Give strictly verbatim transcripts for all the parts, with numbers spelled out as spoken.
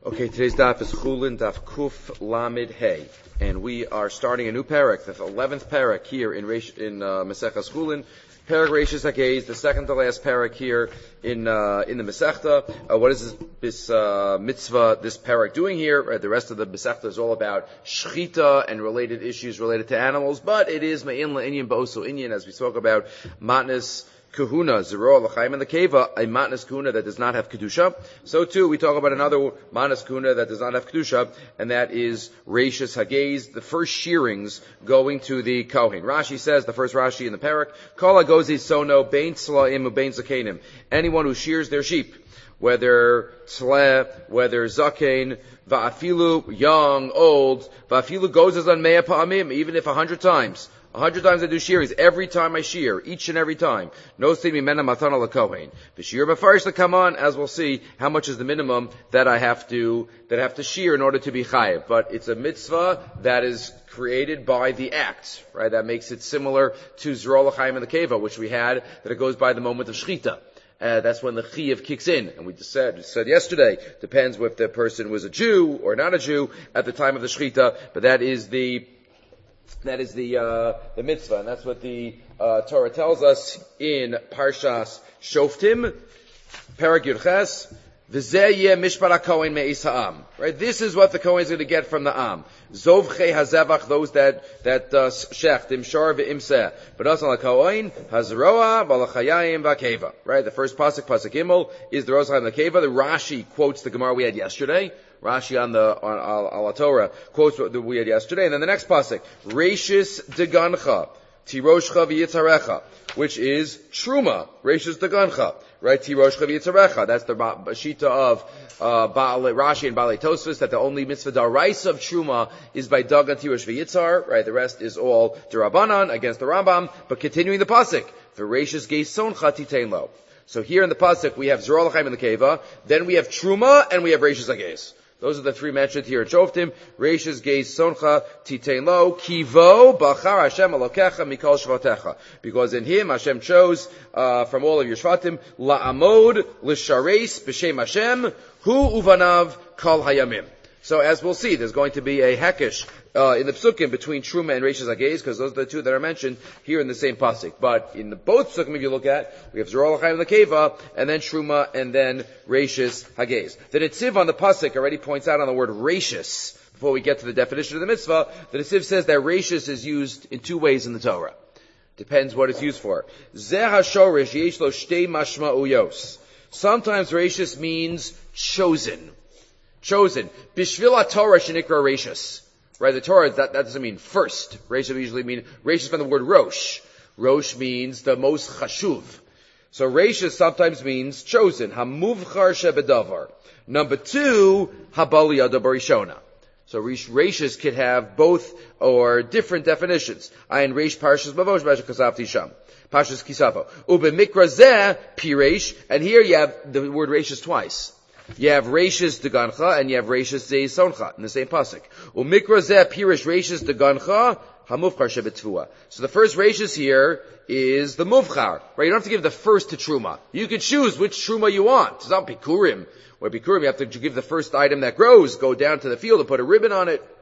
Okay, today's daf is Chulin, daf Kuf Lamed Hey, and we are starting a new parak, the eleventh parak here in Reish, in uh, Maseches Chulin. Parak Reishis Hagez, the second to last parak here in uh, in the Masechta. Uh, what is this, this uh, mitzvah, this parak doing here? Right, the rest of the Masechta is all about shchita and related issues related to animals, but it is Ma'in La'inyan Ba'osu Inyan, as we spoke about Matnas Kahuna, Zero L'chaim and the Keva, a Matnas Kahuna that does not have Kedusha. So too, we talk about another Matnas Kahuna that does not have Kedusha, and that is Reishis Hagez, the first shearings going to the Kohen. Rashi says, the first Rashi in the parak, Kol HaGozi Sono, Bein Tzla'im U'Bein Zakenim. Anyone who shears their sheep, whether Tzle, whether Zakein, Va'afilu, young, old, Va'afilu Gozes on Mea Pa'amim, even if a hundred times. A hundred times I do shearings. Every time I shear, each and every time. No state mimena matana l'kohen. V'shir b'farish l'kaman, as we'll see, how much is the minimum that I have to, that I have to shear in order to be chayiv. But it's a mitzvah that is created by the act, right? That makes it similar to Zerol l'chaim and the Keva, which we had, that it goes by the moment of shchita. Uh, that's when the chiyuv kicks in. And we just said, just said yesterday, depends if the person was a Jew or not a Jew at the time of the shchita, but that is the That is the uh, the mitzvah, and that's what the uh, Torah tells us in Parshas Shoftim, Perek Yud Ches. V'zeh yeh mishpat haKohen me'is ha'am. Right, this is what the Kohen is going to get from the Am. Zovchei hazevach, those that that uh, shecht imshar ve'imseh. But also haKohen hazroa v'alachayim v'akeva. Right, the first pasuk, pasuk Gimel, is the Rosachayim v'akeva. The Rashi quotes the Gemara we had yesterday. Rashi on the on Al, Al Torah quotes what we had yesterday, and then the next pasuk, Reishis degancha, tiroshcha v'yitzarecha, which is truma. Reishis degancha, right? Tiroshcha v'yitzarecha. That's the bashita of uh, Baal, Rashi and Baalei Tosfos, that the only mitzvah daraisa of truma is by dagan tirosh v'yitzar. Right? The rest is all derabanan against the Rambam. But continuing the pasuk, V'reishis geisoncha titein lo. So here in the pasuk we have Zerol L'chaim in the Keva, then we have truma, and we have Reishis Hagez. Those are the three mentioned here in Shoftim. Reishis Geis Soncha Titein Lo Kivo Bachar Hashem Elokecha Mikol Shvatecha. Because in him Hashem chose uh, from all of your Shvatim La'amod L'Shareis B'Shem Hashem Hu Uvanav Kol Hayamim. So as we'll see, there's going to be a hekesh uh, in the psukim between Truma and Reishis Hagez, because those are the two that are mentioned here in the same pasuk. But in the both psukim, if you look at, we have Zerol L'chaim and the Keva, and then Truma, and then Reishis Hagez. The Netziv on the pasuk already points out on the word Reishis, before we get to the definition of the mitzvah, the Netziv says that Reishis is used in two ways in the Torah. Depends what it's used for. Zeh HaShorish Yesh Lo Shtei Mashma'uyos. Sometimes Reishis means chosen. Chosen. Bishvil Torah shenikra Reishis. Right, the Torah, that, that doesn't mean first. Reishis usually mean, Reishis from the word Rosh. Rosh means the most chashuv. So Reishis sometimes means chosen. Hamuvchar shebedavar. Number two, Habali Adabarishona. So Reishis could have both or different definitions. Ayin Reish Parshas Bavosh B'Asher Kasav Tisham. Parshas Kisavo. Ube Mikra Zeh Pireish. And here you have the word Reishis twice. You have Reishis degancha and you have Reishis zeisoncha in the same pasuk. Umikra zeh pirish Reishis degancha hamuvchar shebetvua. So the first Reishis here is the muvchar. Right? You don't have to give the first to truma. You can choose which truma you want. It's not bikurim. Where bikurim you have to give the first item that grows. Go down to the field and put a ribbon on it.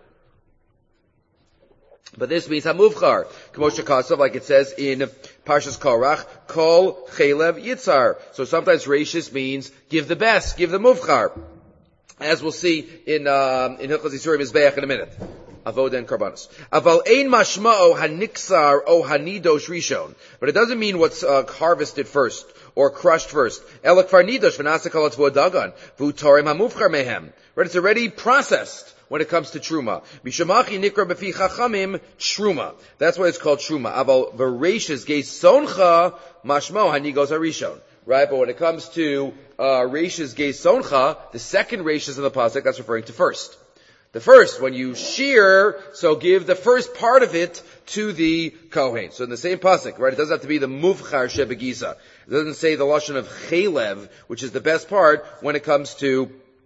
But this means hamuvchar, k'moshe kasav, like it says in Parshas Korach, kol chelev yitzar. So sometimes Reishis means give the best, give the muvchar, as we'll see in um, in Hilchos Yisurim Mizbeach in a minute. Avoda and Karbanos. Aval ein mashma'o haniksar o hanidosh rishon. But it doesn't mean what's uh, harvested first or crushed first. Elak far nidosh v'nasa kol atzvo dagan v'utorim hamuvchar mehem. Right? It's already processed. When it comes to truma, Mishamachi nikra b'fi chachamim truma. That's why it's called truma. Aval v'reishis geisoncha mashmo hanigos harishon. Right, but when it comes to uh, reishis geisoncha, the second reishis in the pasuk, that's referring to first. The first, when you shear, so give the first part of it to the kohen. So in the same pasuk, right, it doesn't have to be the muvchar shebegisa. It doesn't say the lashon of chelev, which is the best part when it comes to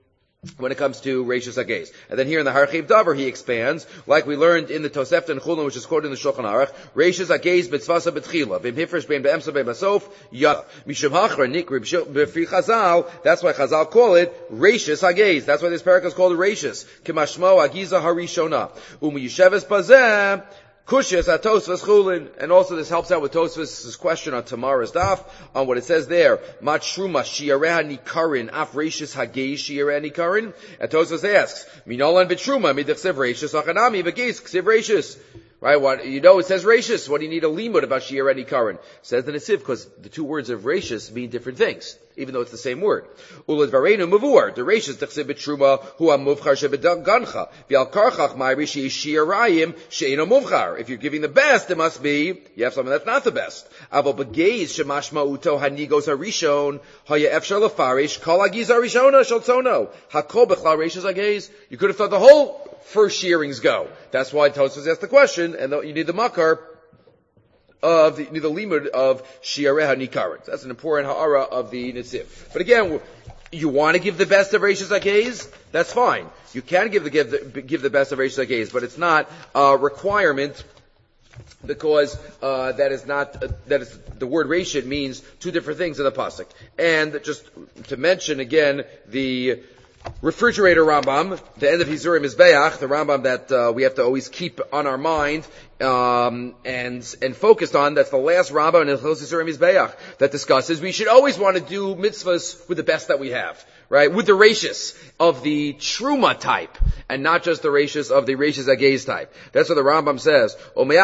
when it comes to Reishis Hagez. And then here in the Harchiv Davar, he expands, like we learned in the Tosefta and Chulin, which is quoted in the Shulchan Aruch, Reishis Hagez b'tzvasa b'tchila, b'im hifresh b'im b'emsa b'im b'sof, yada. Mishum hachra nikri b'fi Chazal, that's why Chazal call it Reishis Hagez. That's why this parak is called Reishis. Kimashmo Hagiza Harishona. Um Yisheves Bazeh, Kushas at Tosfos Chulin, and also this helps out with Tosfos' question on Tamara's daf, on what it says there, Mat Shruma Shiareha Nikarin, Af Reishis Hagez Shiareha Nikarin, and Tosfos asks, Minolan B'Truma, Midachsev Reishis Achanami, V'Geis, Ksiv Reishis. Right, what, you know it says Reishis, what do you need a limud about Shiareha Nikarin? Says the Nesiv, because the two words of Reishis mean different things, even though it's the same word. Ulad Varenu Mavur, the Reishis Dachsev B'Truma, Hu HaMuvchar Shebegancha, V'al Karchach Ma'iri Shiarayim She'eno Muvchar. If you're giving the best, it must be, you have something that's not the best. Avo B'Geis Shemashma Uto Hanigos Harishon, Haya Efshar Lefarish, Kol Hagiz Harishona Shaltzono, Hakol B'Chlal Reishis Hagez. You could have thought the whole first shearings go. That's why Tosfos asked the question, and you need the makar of the, you need the limud of Shiareha Nikarin. That's an important ha'ara of the Nesiv. But again, you want to give the best of Reishis Hagez? That's fine. You can give the, give the, give the best of Reishis Hagez, but it's not a requirement, because uh, that is not uh, that is the word Reishit means two different things in the pasuk. And just to mention again the refrigerator Rambam, the end of Hizurim Mizbeach, the Rambam that uh, we have to always keep on our mind um, and and focused on. That's the last Rambam in Hilchos Hizurim Mizbeach that discusses we should always want to do mitzvahs with the best that we have, right? With the reishis of the truma type, and not just the reishis of the reishis Hagez type. That's what the Rambam says.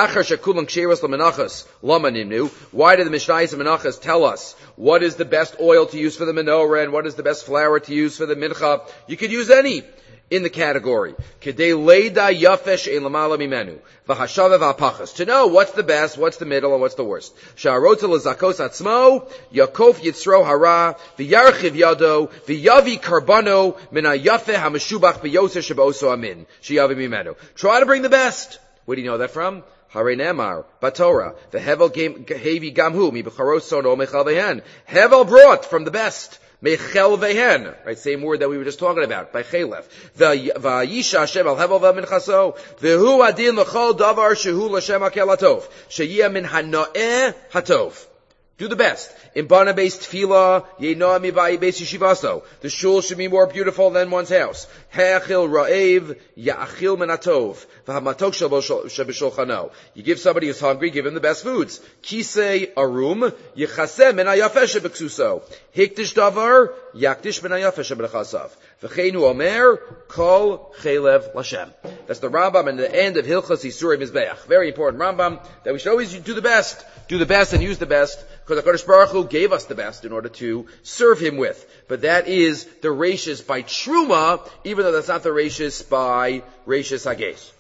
Why did the Mishnayos and Menachos tell us what is the best oil to use for the menorah and what is the best flour to use for the mincha? You could use any in the category. To know what's the best, what's the middle, and what's the worst. Try to bring the best. Where do you know that from? Hare Nemar, Batorah, the Hevel Hevi Gamhu, Mi Becharos Sono Mechal Vehen. Hevel brought from the best. Mechel vehen, right? Same word that we were just talking about by Chelef. The vayisha Hashem al hevel v'minchaso. V'hu adin l'chol davar shehu l'shem hakel hatov. Sheyia min hanoeh hatov. Do the best. In Bana based tefillah, yeinoah mivayi beis yeshivaso. The shul should be more beautiful than one's house. Ha'achil ra'ev, ya'achil min hatov. V'hamatok sheb'shulchano. You give somebody who's hungry, give him the best foods. Kisei arum, yichaseh min hayafeh sheb'ksuso. Hiktish davar, yaktish min hayafeh sheb'nechasav. V'cheinu omer, kol chelev l'Hashem. That's the Rambam in the end of Hilchos Hizurim Mizbeach. Very important Rambam, that we should always do the best. Do the best and use the best, because HaKadosh Baruch Hu gave us the best in order to serve Him with. But that is the reishis by Truma, even though that's not the reishis by Reishis Hagez.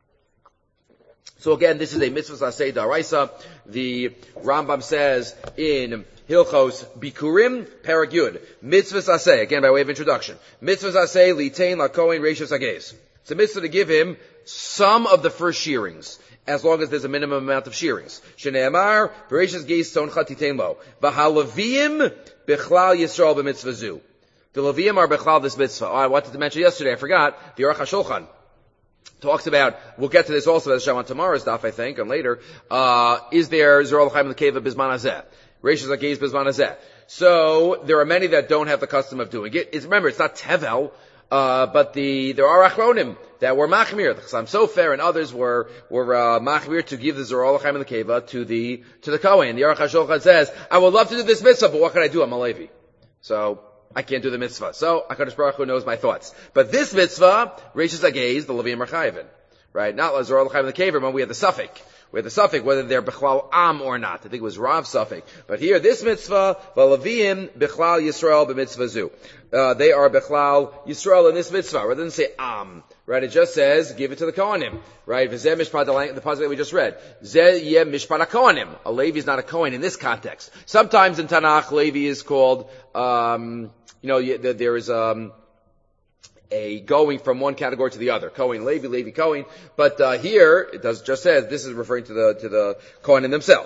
So again, this is a mitzvah aseh daraisa. The Rambam says in Hilchos Bikurim, Parak Yud, mitzvah aseh, again by way of introduction, mitzvah aseh litain lakohen Reishis Hagez. It's a mitzvah to give him some of the first shearings, as long as there's a minimum amount of shearings. Shneimar, Bereishis Geis Toncha Titein Lo. V'halavim Bechlal Yisrael b'mitzvah zu. The Levim are Bechlal this mitzvah. Oh, I wanted to mention yesterday, I forgot, the Aruch HaShulchan talks about, we'll get to this also as Shem on tomorrow's daf, I think, and later, uh, is there Zerol L'chaim L'keva Bizman Hazeh? Reishis Hagez Bizman Hazeh. So, there are many that don't have the custom of doing it. It's, remember, it's not Tevel, Uh, but the, there are achronim that were machmir. The Chassam Sofer and others were, were, uh, machmir to give the Zorah L'chaim and the Keva to the, to the Kohen. The Aruch HaShulchan says, I would love to do this mitzvah, but what can I do? I'm a Levi. So, I can't do the mitzvah. So, HaKadosh Baruch Hu knows my thoughts. But this mitzvah, Reishis Hagez, the Levim are chayavin. Right? Not Zorah L'chaim and the Keva, but we have the suffix. We have the suffix, whether they're Bechlal Am or not. I think it was Rav suffix. But here, this mitzvah, V'Levim Bechlal Yisrael b'mitzvah zu. Uh, they are Bechlal Yisrael in this mitzvah. Rather than say Am. Right? It just says, give it to the Kohanim. Right? V'zeh mishpat, the passage that we just read. Zeh yeh mishpat ha-Kohanim. A Levi is not a Kohen in this context. Sometimes in Tanakh, Levi is called, um, you know, there is, um, a going from one category to the other. Kohen, Levi, Levi, Kohen. But, uh, here, it does, just says, this is referring to the, to the Kohanim themselves.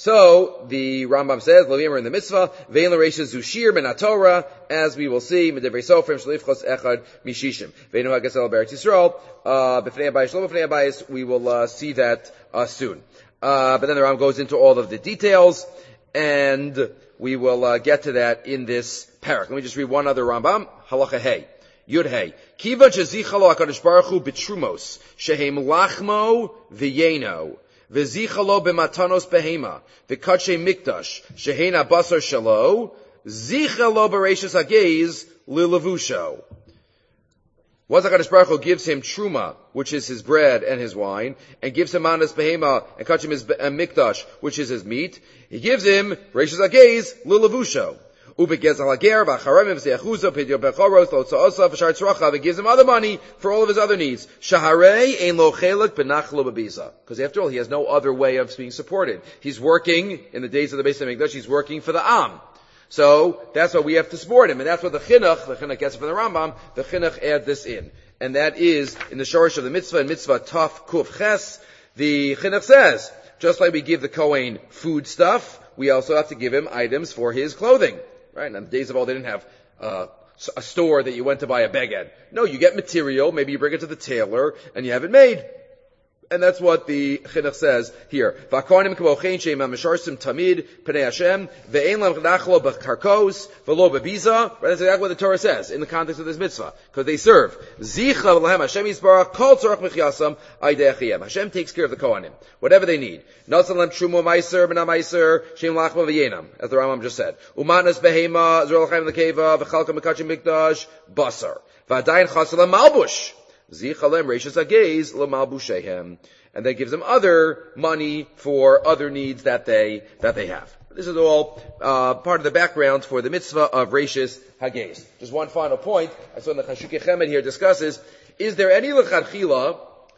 So, the Rambam says, Lo Yimar in the mitzvah, Ve'en l'reisha zushir min HaTorah, as we will see, Medevrei Sofrim, Shalifchos Echad Mishishim. Ve'enu HaGesel Beretz Yisrael, uh, B'fnei Abayis, Shlo B'fnei Abayis, we will, uh, see that, uh, soon. Uh, but then the Rambam goes into all of the details, and we will, uh, get to that in this parak. Let me just read one other Rambam, Halacha Hey. Yud Hey. Kiva Jezichalo HaKadosh Baruch Hu B'Trumos, Shehem Lachmo V'Yeno. V'zichalo b'matanos behema, v'kadshe mikdash, shehein basar shalo, zichalo b'reishas hageiz lilavusho. Once HaKadosh Baruch Hu gives him truma, which is his bread and his wine, and gives him manas behema, and kadshe his mikdash, which is his meat, he gives him reishas hageiz lilavusho. Ubegez halager v'acharemim v'zeyachuzo pidyo bechoros lotza'osa v'shar tzracha. It gives him other money for all of his other needs. Shaharei ein lo chelik benachlo bebiza. Because after all, he has no other way of being supported. He's working in the days of the Beis Hamikdash. He's working for the Am. So that's why we have to support him, and that's what the chinuch, the chinuch gets from the Rambam. The chinuch add this in, and that is in the shorish of the mitzvah, in mitzvah taf kuf ches. The chinuch says, just like we give the Kohen food stuff, we also have to give him items for his clothing. Right? And in the days of old, they didn't have uh, a store that you went to buy a beged. No, you get material, maybe you bring it to the tailor, and you have it made. And that's what the chinuch says here. V'akohanim k'mochein she'im ha'misharsim tamid p'nei Hashem ve'ein lam nachlo b'karkos v'lo b'biza. Right? That's exactly what the Torah says in the context of this mitzvah. Because they serve. Zicha v'lehem Hashem yisbarach kol tzorach mechyasam aydei achiyem. Hashem takes care of the kohanim. Whatever they need. Natzal lem trumo meiser b'na meiser she'im lachma v'yenam. As the Rambam just said. Umanas behema z'rol l'chaim l'keva v'chalka mekachim mikdash basar. V'adayin chasalam malbush. Zichalem reishas hageiz l'malbushehem, and then gives them other money for other needs that they that they have. This is all uh, part of the background for the mitzvah of reishas hageiz. Just one final point. I saw in the Chashukei Chemed here discusses: is there any lechatchila?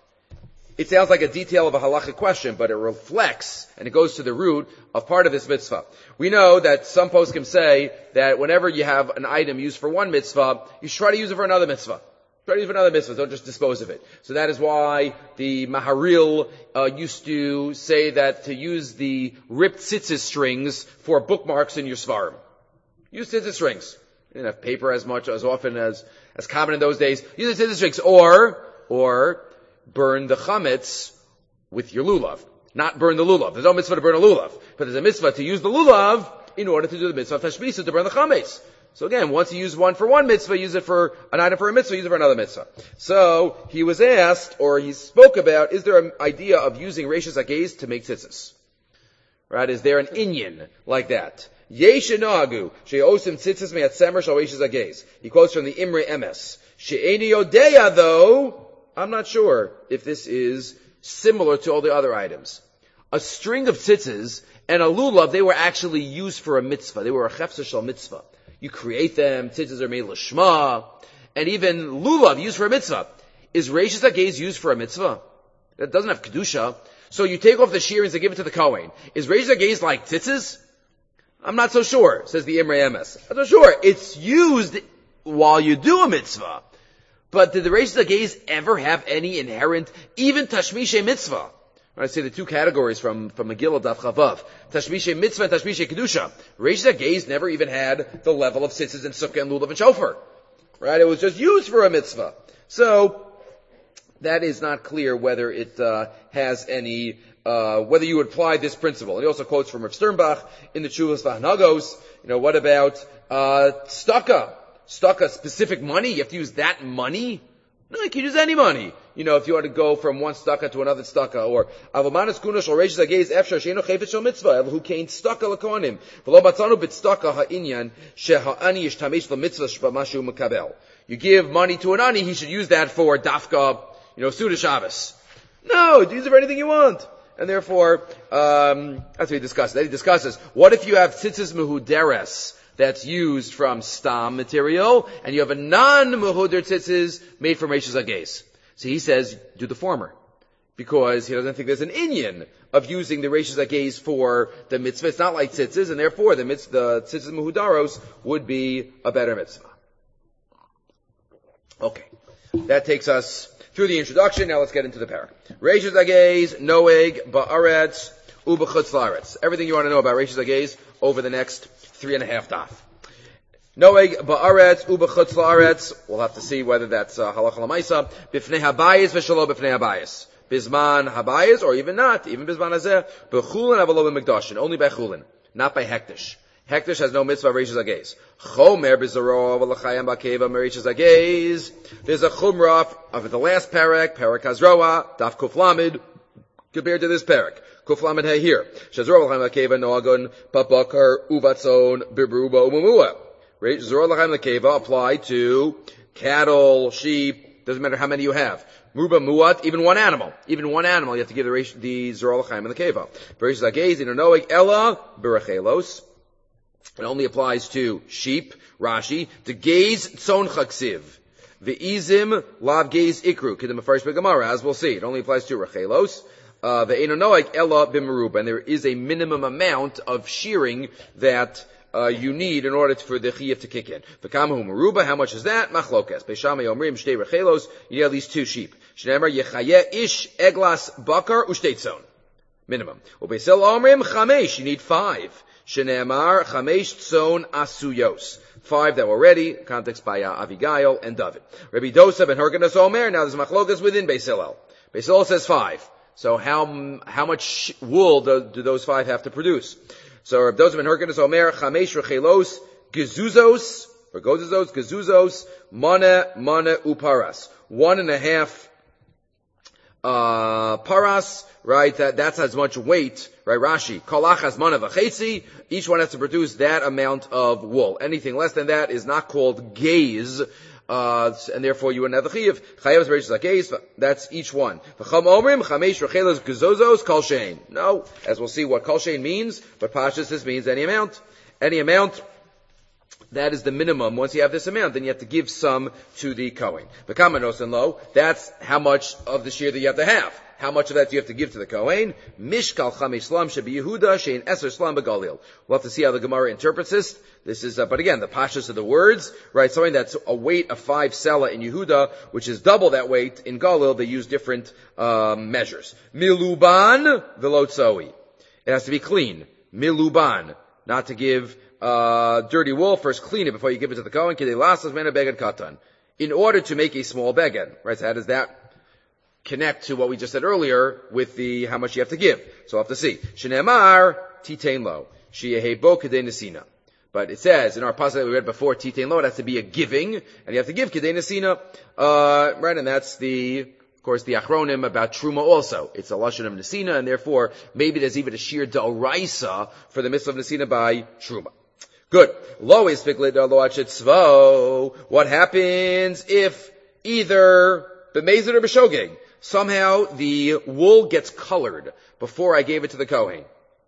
It sounds like a detail of a halachic question, but it reflects and it goes to the root of part of this mitzvah. We know that some poskim say that whenever you have an item used for one mitzvah, you should try to use it for another mitzvah. Try to use another mitzvah, don't just dispose of it. So that is why the Maharil uh, used to say that to use the ripped tzitzis strings for bookmarks in your svarim. Use tzitzis strings. You didn't have paper as much, as often as, as common in those days. Use the tzitzis strings. Or, or, burn the chametz with your lulav. Not burn the lulav. There's no mitzvah to burn a lulav. But there's a mitzvah to use the lulav in order to do the mitzvah of tashmisa, to burn the chametz. So again, once you use one for one mitzvah, use it for an item for a mitzvah, use it for another mitzvah. So, he was asked, or he spoke about, is there an idea of using reishas hageiz to make tzitzis? Right? Is there an inyan like that? Yesh enagu, she'osim tzitzis me'at semer shal reishas hageiz. He quotes from the Imre Emes. She'eni yodeya, though, I'm not sure if this is similar to all the other items. A string of tzitzis and a lulav, they were actually used for a mitzvah. They were a chefsa shal mitzvah. You create them, tzitzis are made l'shma, and even lulav used for a mitzvah. Is reishas hageiz used for a mitzvah? That doesn't have kedusha. So you take off the shearings and give it to the Kohen. Is reishas hageiz like tzitzis? I'm not so sure, says the Imre Emes. I'm not so sure. It's used while you do a mitzvah. But did the reishas hageiz ever have any inherent, even tashmishe mitzvah? I say the two categories from, from Megillah Daf Chavav. Tashmishe Mitzvah and Tashmishe Kedusha. Reishas hageiz never even had the level of tzitzis and sukkah and lulav and shofar. Right? It was just used for a mitzvah. So, that is not clear whether it, uh, has any, uh, whether you would apply this principle. And he also quotes from Rav Sternbach in the Chuvas V'Hanagos. You know, what about, uh, staka? Staka, specific money? You have to use that money? No, you can use any money. You know, if you want to go from one staka to another staka, or avamanas kunash or reishas hageiz efshar sheino chayfetz shel mitzvah who kain staka lekohanim v'lo batzanu b'staka ha'inyan sheha'ani yishtamesh l'mitzvah sh'mashu mekabel. You give money to an ani, he should use that for dafka, you know, Suda Shabbos. No, use it for anything you want. And therefore, um, that's what he discusses. Then he discusses, what if you have tzitzis mehuderes that's used from stam material, and you have a non-mehuder tzitzis made from reishas hageiz? So he says, do the former. Because he doesn't think there's an inyan of using the reishas hageiz for the mitzvah. It's not like tzitzis, and therefore the mitzvah, the tzitzis mehudaros would be a better mitzvah. Okay. That takes us through the introduction. Now let's get into the parak. Reishas hageiz, noeg, ba'aretz, uba chutz la'aretz. Everything you want to know about Reishis Hagez over the next three and a half daf. Noeg ba'aretz uba chutz la'aretz. We'll have to see whether that's uh, halacha l'maisa. Bifnei habayis v'shalo bifnei habayis. Bisman habayis, or even not, even bisman hazeh. B'chulin avalo b'mikdashin. Only by chulin, not by hektish. Hektish has no mitzvah of Reishis Hagez. Chomer b'zaro v'lachayim b'keva Reishis Hagez. There's a chumrah of the last parak, parak hazroa, daf kuf lamid, compared to this parak. Kuf lamid hay here. Shazro v'lachayim b'keva noagun papakar uvatzon bibruba umumua. Zoro l'chayim b'keva apply to cattle, sheep, doesn't matter how many you have. Muba muat, even one animal. Even one animal, you have to give the, the zoro l'chayim in the keva. Reishis Hagez, in noeg ella b'rachelos. It only applies to sheep, Rashi, to gaze tzon chaksiv. Ve'izim lav gaze ikru. Kedem first begamara, as we'll see. It only applies to rachelos. Uh, ve'eno noeg ella b'meruba. And there is a minimum amount of shearing that uh, you need in order for the chiyuv to kick in. V'kamahu meruba, how much is that? Machlokes. Be'shamay omrim shtei rachelos. You need at least two sheep. Shneimar yechayeh ish eglas bakar ushtei tzon. Minimum. U'be'sel omrim chamesh. You need five. Shene'amar chamesh tzon asuyos. Five that were ready, context by uh, Avigail and David. Rabbi Dosa ben Hyrcanus Omer, now there's machlokas within Beis Hillel. Beis Hillel says five. So how, how much wool do, do those five have to produce? So Rabbi Dosa ben Hyrcanus Omer, chamesh rechelos, gezuzos, or gozuzos, gezuzos, mana, mana uparas. One and a half Uh, paras, right, that, that's as much weight, right, Rashi, kolach has mana v'chetzi, each one has to produce that amount of wool. Anything less than that is not called gaze, uh, and therefore you wouldn't have the chiyuv. Chayav is like gaze, that's each one. V'cham omrim, chamesh rechelos gezozos, kol shein. No, as we'll see what kol shein means, but pashtus this means any amount. Any amount. That is the minimum. Once you have this amount, then you have to give some to the Kohen. The kamanos and lo, that's how much of the shear that you have to have. How much of that do you have to give to the Kohen? Mishkal chamesh slam shebi Yehuda shein eser slam begalil. We'll have to see how the Gemara interprets this. This is, uh, but again, the pashas of the words, right? Something that's a weight of five sela in Yehuda, which is double that weight in Galil. They use different um, measures. Miluban velotzoi. It has to be clean. Miluban, not to give Uh, dirty wool, first clean it before you give it to the Kohen. In order to make a small beged. Right, so how does that connect to what we just said earlier with the, how much you have to give? So we'll have to see. Shenemar, titain lo. Sheyehebo kedei nesina. But it says, in our passage that we read before, titain lo, it has to be a giving, and you have to give kedei nesina. Uh, right, and that's the, of course, the achronim about truma also. It's a lashon of nesina, and therefore, maybe there's even a sheer da'oraisa for the mitzvah of nesina by truma. Good. Lo is fiklit lo tzvo. What happens if either b'mezid or b'shogeg, somehow the wool gets colored before I gave it to the Kohen?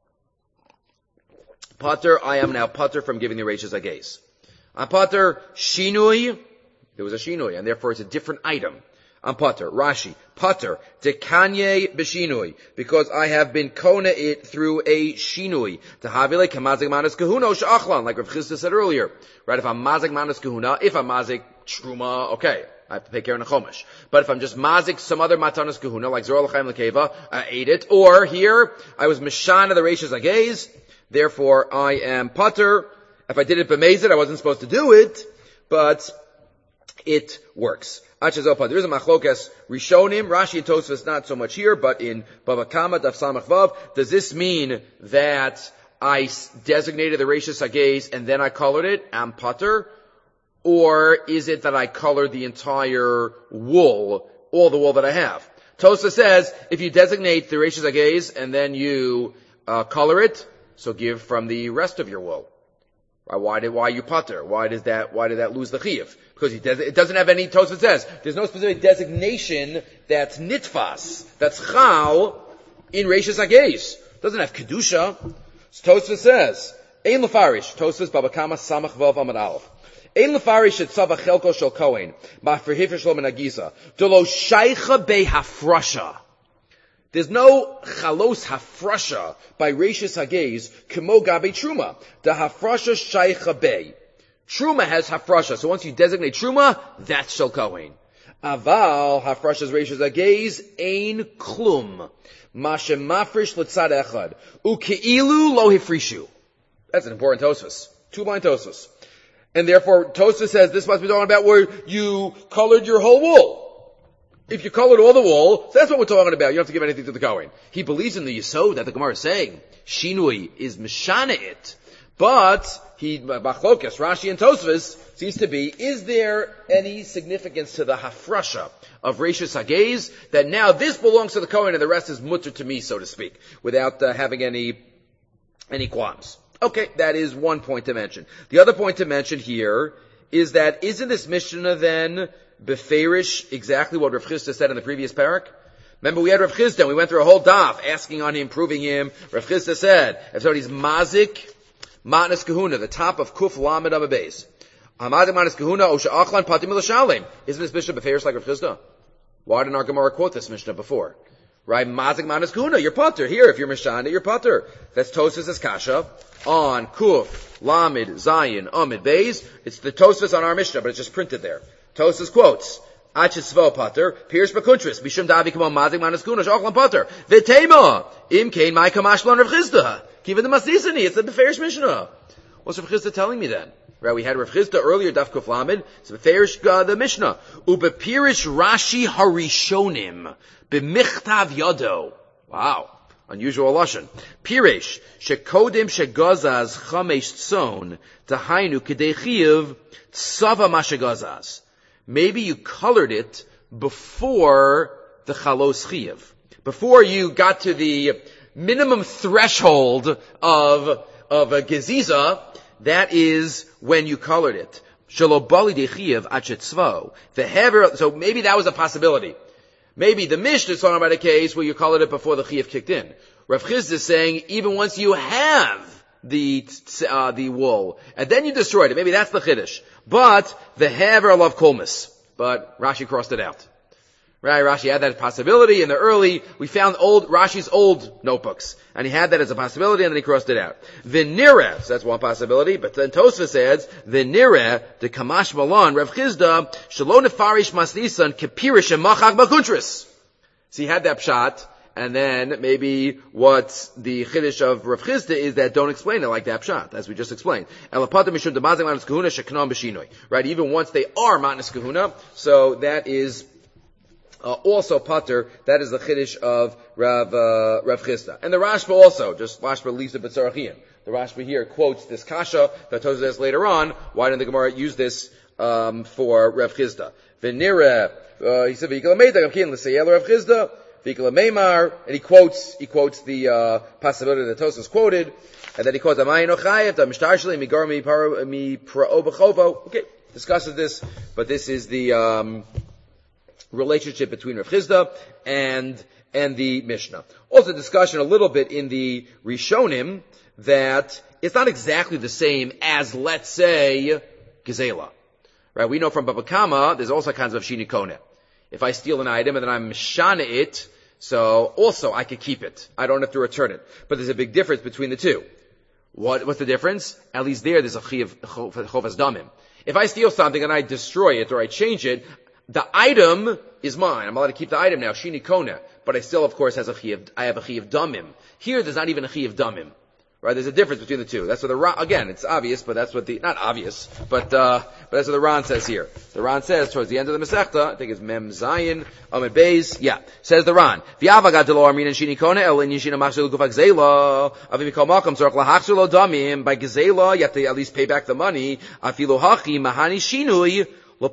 Pater, I am now pater from giving the Reishis Hagez. I'm pater shinui. There was a shinui, and therefore it's a different item. I'm pater. Rashi. Pater. Dekanye b'shinui. Because I have been kona it through a shinui. Tahavile kamazik manas kahuna sh'achlan. Like Rav Chisda said earlier. Right? If I'm mazik manas kahuna, if I'm mazik truma, okay. I have to pay care in a chomesh. But if I'm just mazik some other matanas kahuna, like Zoro l'chaim l'keva, I ate it. Or here, I was mishana the Reishis Hagez. Therefore, I am pater. If I did it b'mezid, I wasn't supposed to do it. But it works. There is a machlokas rishonim, Rashi and Tosfos not so much here, but in Bava Kama, Daf Samach Vav. Does this mean that I designated the Reishis Hagez and then I colored it, am pater? Or is it that I colored the entire wool, all the wool that I have? Tosfos says, if you designate the Reishis Hagez and then you uh, color it, so give from the rest of your wool. Why did, why you pater? Why does that, why did that lose the chiyuv? Because he does, it doesn't have any, Tosfos says, there's no specific designation that's nitfas, that's chal, in Reishis Hagez. Doesn't have kedusha. So Tosfos says, Ein lefarish, Tosfos Bava Kama Samach Vav Amud Aleph. Ein lefarish et tzava chelko shel Kohen, ma'afrehifer shlo menagisa, delo shaycha behafrasha. There's no chalos hafrasha by Reishis Hagez kemo gabe truma. The hafrasha shaycha bei. Truma has hafrasha, so once you designate truma, that's shel Kohen. Aval hafrashas reishas hageiz ein klum. Mashem mafrish l'tzad echad. U'ke'ilu lo hifrishu. That's an important Tosfos. Two-line Tosfos. And therefore, Tosfos says this must be talking about where you colored your whole wool. If you colored all the wool, so that's what we're talking about. You don't have to give anything to the Kohen. He believes in the Yisod that the Gemara is saying. Shinui is mishana it. But, he, Bachlokas, Rashi and Tosfos, seems to be, is there any significance to the hafrasha of Reishis Hageiz, that now this belongs to the Kohen and the rest is mutter to me, so to speak, without uh, having any, any qualms. Okay, that is one point to mention. The other point to mention here is that isn't this Mishnah then beferish exactly what Rav Chisda said in the previous parak? Remember we had Rav Chisda and we went through a whole daf asking on him, proving him. Rav Chisda said, if somebody's mazik, matnas kahuna, the top of kuf lamed ababeis. Hamazik matnas kahuna, osha achlan patim ilashalim. Isn't this Mishnah beferish like Rav Chisda? Why didn't our Gemara quote this Mishnah before? Right, mazik manas kahuna, you're pater. Here, if you're mishana, you're pater. That's Tosfos as kasha on kuf, lamed, zayin, amid, beis. It's the Tosfos on our Mishnah, but it's just printed there. Tosfos quotes, Achesvo pater, Pirush Bakuntris, Bishum Davi Kamon Mazik Manas Kahuna, Shachlan pater. V'tema, Im Kain Mai Kamashlan Rav Chisda. Kiva the Masisani, it's the beferish Mishnah. What's Rav Chisda telling me then? Right, we had Rav Chisda earlier, Daf Kuf Lamed. It's beferish uh, the Mishnah. Ubepirish Rashi Harishonim. B'michtav Yado. Wow. Unusual lashon. Piresh, shekodim shegazaz chamesh tzon, tahainu kedei chiyuv tzava mashegazaz. Maybe you colored it before the chalos chiyuv. Before you got to the minimum threshold of, of a geziza, that is when you colored it. Shelo bali de chiyuv achet tzvo. The hever, so maybe that was a possibility. Maybe the Mishnah is talking about a case where you colored it before the chiyuv kicked in. Rav Chisda is saying even once you have the uh, the wool and then you destroyed it, maybe that's the chiddush. But the hever love kolmis. But Rashi crossed it out. Right? Rashi had that possibility in the early. We found old Rashi's old notebooks, and he had that as a possibility, and then he crossed it out. V'nireh, so that's one possibility. But then Tosfos adds v'nireh the kamash malan Rav Chisda shelo nefarish masnisan kepirish emachag bakuntris. So he had that pshat, and then maybe what the chiddush of Rav Chisda is that don't explain it like that pshat, as we just explained. Elapata mishum demazing matnas kahuna sheknam b'shinoi. Right? Even once they are matnas kahuna, so that is. Uh, also pater, that is the chiddush of Rav, uh, Rav Chisda. And the Rashba also, just Rashba leaves it b'tzarachiyim. The Rashba here quotes this kasha that Tosfos says later on. Why didn't the Gemara use this, um, for Rav Chisda? V'nireh, uh, he said, v'yikala meitag, amkin l'seyel Rav Chisda, v'yikala meimar, and he quotes, he quotes the, uh, possibility that Tosfos quoted, and then he quotes, amayin ochayev, da mishtar shli, migar mi par, mi pra'o b'chovo. Okay, discusses this, but this is the, um, relationship between Rav Chisda and and the Mishnah. Also discussion a little bit in the Rishonim that it's not exactly the same as, let's say, Gezela. Right? We know from Baba Kama, there's also kinds of Shini Kone. If I steal an item and then I'm Mishana it, so also I could keep it. I don't have to return it. But there's a big difference between the two. What, what's the difference? At least there, there's a Chiv Chovas Damim. If I steal something and I destroy it or I change it, the item is mine. I'm allowed to keep the item now, Shini Kona. But I still, of course, has a chiyav, I have a chiyav damim. Here, there's not even a chiyav damim. Right? There's a difference between the two. That's what the, again, it's obvious, but that's what the, not obvious, but, uh, but that's what the Ran says here. The Ran says, towards the end of the Masechta, I think it's Mem Zayin, Amid Beis, yeah, says the Ran, V'yavagat lo armin and Shini Kona, el in Yishina machzir l'gufak zela, avim mikol makam, zorach lahachzir lo damim, by gezela, you have to at least pay back the money, afilu hachi, mahani shinui, here,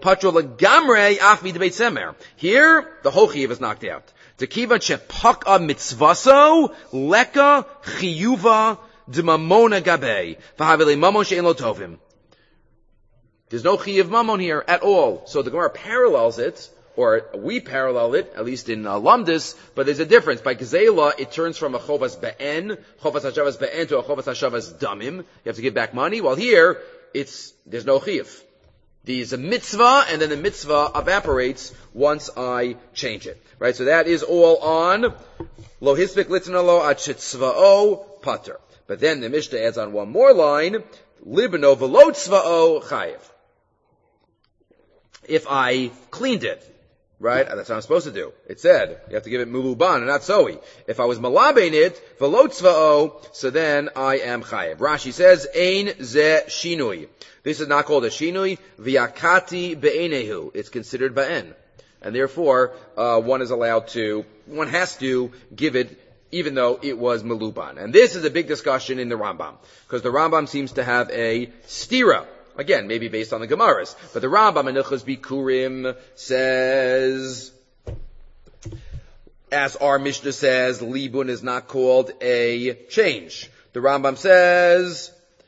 the whole chiyuv is knocked out. Tekiva chepaka mitzvaso leka chiyuva d'mamona gabei v'havele mamon she'en lo tovim. There's no chiyuv mamon here at all. So the Gemara parallels it, or we parallel it, at least in uh, Lamdis, but there's a difference. By Gezela, it turns from a chovas be'en, chovas hashavas be'en, to a chovas hashavas damim. You have to give back money. While here, it's there's no chiyuv. There's a mitzvah, and then the mitzvah evaporates once I change it. Right? So that is all on lo hispik litzna lo achitzva'o pater. But then the Mishnah adds on one more line, libno velo tzva'o chayev. If I cleaned it, right? That's what I'm supposed to do. It said, you have to give it muluban and not soi. If I was malabein it, velo tzva'o, so then I am chayev. Rashi says, ein ze shinui. This is not called a shinui, v'yakati be'enehu. It's considered ba'en. And therefore, uh, one is allowed to, one has to give it even though it was meluban. And this is a big discussion in the Rambam, because the Rambam seems to have a stira. Again, maybe based on the Gemaras. But the Rambam in Ilchos Bikurim says, as our Mishnah says, libun is not called a change. The Rambam says,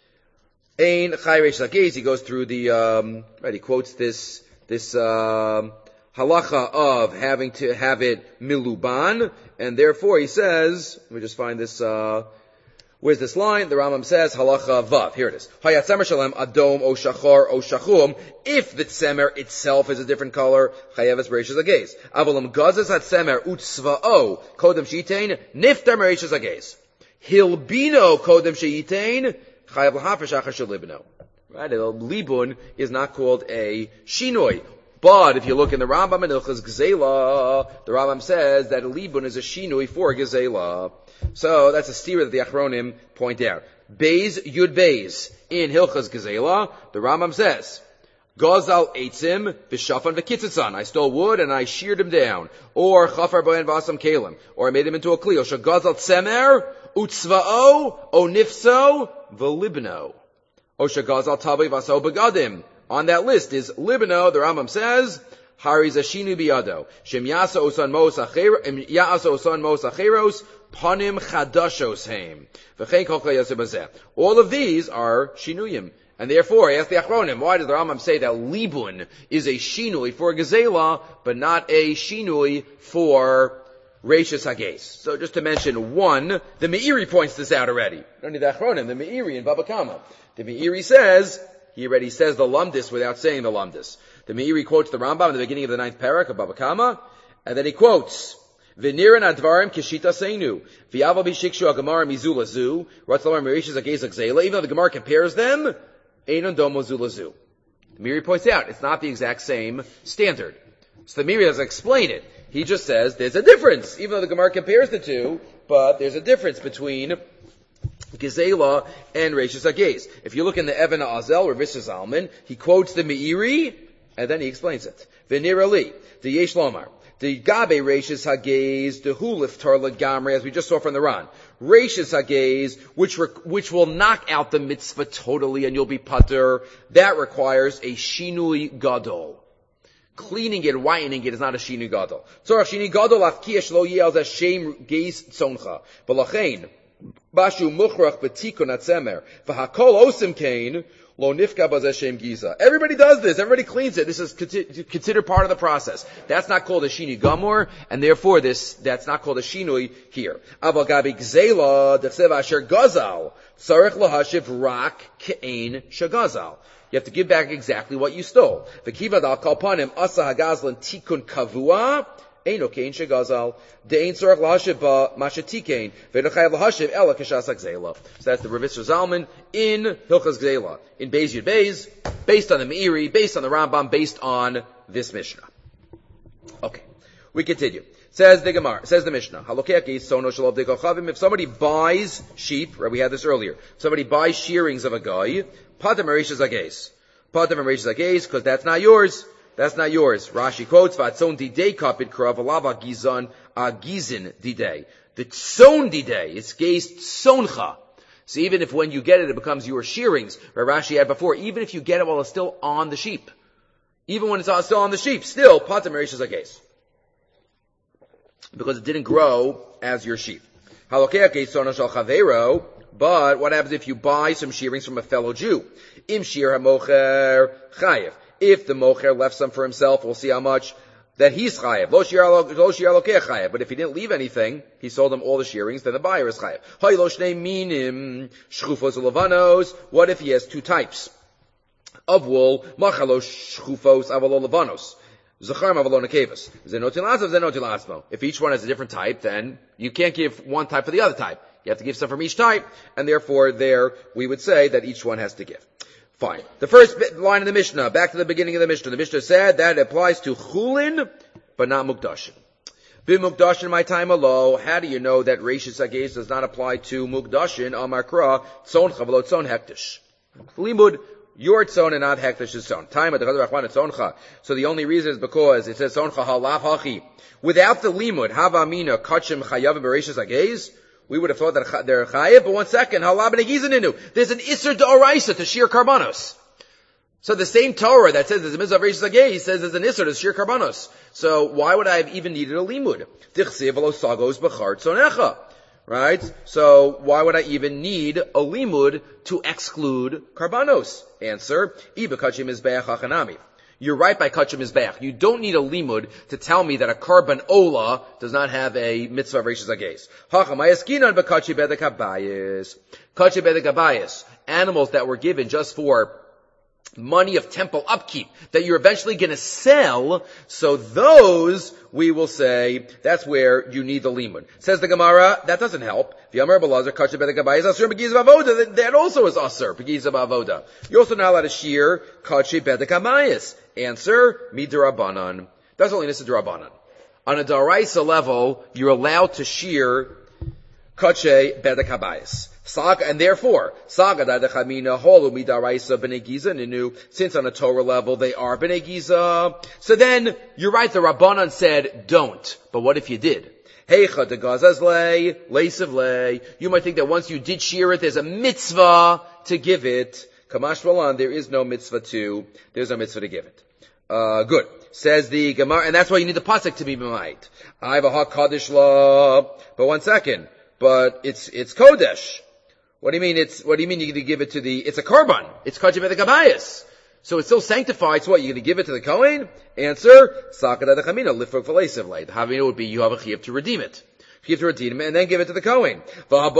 Ein Chai Reish Lakiz. He goes through the, um, right, he quotes this, this, um, halacha of having to have it miluban, and therefore he says, let me just find this, uh, where's this line? The Rambam says, halacha vav. Here it is. Hayat tzemer shalem adom o shachar o shachum. If the tzemer itself is a different color, chayeves bereishis hagez. Avalam gazes hat tzemer utzva'o kodem sheitein niftar bereishis hagez. Hilbino kodem sheitein chayev l'hafish achar shalibno. Right? The libun is not called a shinoi. But if you look in the Rambam in Ilchos Gzela, the Rambam says that a libun is a shinui for Gzela. So that's a stira that the Achronim point out. Beis Yud Beis in Hilchos Gzela, the Rambam says, Gazal eitzim v'shafan v'kitzitzan. I stole wood and I sheared him down. Or chafar boyan v'asam kalim. Or I made him into a kli. Or shagazal tzemer utzva'o o nifso v'libno. Or shagazal tabi v'asau begadim. On that list is libno. The Rambam says, Hari zashinu biyado. Shem yasa osan mos acheros, yasa osan mos acheros, panim chadashos heim. V'chein kol yaseh bazeh. All of these are shinuyim. And therefore, I ask the Achronim, why does the Rambam say that libun is a shinui for gezela, but not a shinui for Reishis Hagez? So just to mention one, the Meiri points this out already. Not only the Achronim, the Meiri in Baba Kama. The Meiri says, he already says the Lumdis without saying the Lumdis. The Meiri quotes the Rambam in the beginning of the ninth parak of Baba Kama, and then he quotes, V'niran advarim kishita seinu, v'yaval b'shikshu agamara mizula zu, ratzlamar merishis agez agzela, even though the Gemara compares them, einon domo zula zu. The Meiri points out, it's not the exact same standard. So the Meiri doesn't explain it. He just says there's a difference, even though the Gemara compares the two, but there's a difference between Gezela and Reishis Hagez. If you look in the Even Azel, Rav Yisrael Zalman, he quotes the Meiri, and then he explains it. V'nira li, the Yesh Lomar, the Gabe Reishis Hagez, the Hulif Tarla Gamre, as we just saw from the Ran. Reishis Hagez, which rec- which will knock out the mitzvah totally, and you'll be pater. That requires a Shinui Gadol. Cleaning it, whitening it is not a Shinui Gadol. Tzorach Shinui Gadol afkiyesh lo yel Hashem Geiz Tzoncha. B'lachein, Bashu Muchrach B'tikun Atzemer, V'hakol Osim Kain, Lo Nifka Bazeshem Giza. Everybody does this. Everybody cleans it. This is considered part of the process. That's not called a Shinui Gamor, and therefore this, that's not called a Shinui here. Aval Gabi Gzela, Dechsev Asher Gazal, Tzarech Lahashiv Rak Ke'ein Shagazal. You have to give back exactly what you stole. V'kivad al kalpanim asa hagazlan tikun kavua, eino kein shegazal, de'ein tzorach lahashiv ba mashatikein, ve'nochayav lahashiv ela kashas hagzela. So that's the Rav Yisrael Zalman in Hilchos Gzela, in Beis Yud Beis, based on the Meiri, based on the Rambam, based on this Mishnah. Okay, we continue. Says the Gemara, says the Mishnah, if somebody buys sheep, right, we had this earlier, if somebody buys shearings of a guy, Patam Marishas Hagez. Patam Marishas Hagez, because that's not yours. That's not yours. Rashi quotes, Vatzon didei kapit krav alava gizon agizin didei. The tzon didei, it's gazed tzoncha. So even if when you get it, it becomes your shearings, where Rashi had before, even if you get it while it's still on the sheep, even when it's still on the sheep, still, Patam Marishas Hagez. Because it didn't grow as your sheep. Halokeh geisono shal chavero. But what happens if you buy some shearings from a fellow Jew? Im shir hamocher chayev. If the mocher left some for himself, we'll see how much that he's chayev. Lo shir alokeh chayev. But if he didn't leave anything, he sold them all the shearings, then the buyer is chayev. Hay lo shnei minim shchufos ulavanos. What if he has two types of wool? Machalo shchufos avalo lavanos. If each one has a different type, then you can't give one type for the other type. You have to give some from each type, and therefore there we would say that each one has to give. Fine. The first line of the Mishnah, back to the beginning of the Mishnah. The Mishnah said that it applies to chulin but not mukdashin. B'mukdashin my time alo. How do you know that reishis hageiz does not apply to mukdashin? Amar kra tzoncha v'lo tzon hektish. Limud your tzon and not hektish's tzon. Time at the chadar tzoncha. So the only reason is because it says tzoncha halav hachi. Without the limud hava amina kachim chayav b'reishis hageiz, we would have thought that they're chayav. But one second, halav b'negizaninu. There's an isser d'oraisa to shear karbanos. So the same Torah that says there's a mitzvah of Reishis Hageiz says there's an Isser to shear karbanos. So why would I have even needed a limud? Tichsev v'lo sagos b'char tzonecha. Right? So why would I even need a limud to exclude karbanos? Answer, I b'kachim mizbeach hachanami. You're right by kachim mizbeach. You don't need a limud to tell me that a karban ola does not have a mitzvah of Reishis Hageiz. Hachamayaskinan b'kachi bedek habayis. Kachi bedek habayis. Animals that were given just for money of temple upkeep that you're eventually going to sell, so those we will say that's where you need the limud. Says the Gemara, that doesn't help. That also is asur begizav avoda. You're also not allowed to shear kachi bedek habayis. Answer midrabanan. That's only this is drabanan. On a daraisa level, you're allowed to shear kachi bedek habayis. Saga, and therefore, Saga da dechamina holu midaraisa b'nei giza ninu, since on a Torah level they are b'nei giza. So then, you're right, the Rabbanan said, don't. But what if you did? Heicha de gazazlei, leisavlei. You might think that once you did shear it, there's a mitzvah to give it. Kamash Valan, there is no mitzvah to, there's no mitzvah to give it. Uh, good. Says the Gemara, and that's why you need the pasuk to be b'mayit. I have a hak kaddish la. But one second. But it's, it's kodesh. What do you mean it's, what do you mean you're going to give it to the, it's a korban. It's kachi bedek habayis. So it's still sanctified, so what, you're going to give it to the Kohen? Answer, sakada dechamina, lifrog v'leisev lei. The havina would be, you have a chiyuv to redeem it. Chiyuv to redeem it, and then give it to the Kohen. But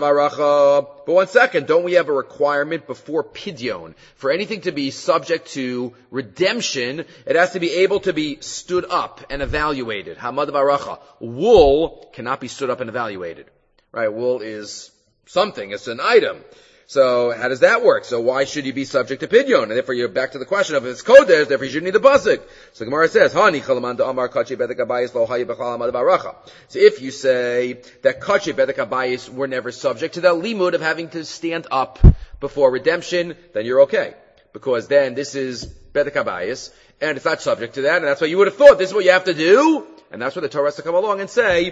one second, don't we have a requirement before pidyon? For anything to be subject to redemption, it has to be able to be stood up and evaluated. Hamad v'aracha. Wool cannot be stood up and evaluated. Right, wool is something, it's an item. So, how does that work? So why should you be subject to pidyon? And therefore you're back to the question of if it's kodesh, therefore you shouldn't need the pasuk. So Gemara says, Hani chalaman da amar kachi bedek habayis lo hayi b'chal amad v'aracha. So if you say that kachi bedek habayis were never subject to that limud of having to stand up before redemption, then you're okay. Because then this is bedek habayis, and it's not subject to that, and that's why you would have thought this is what you have to do, and that's where the Torah has to come along and say,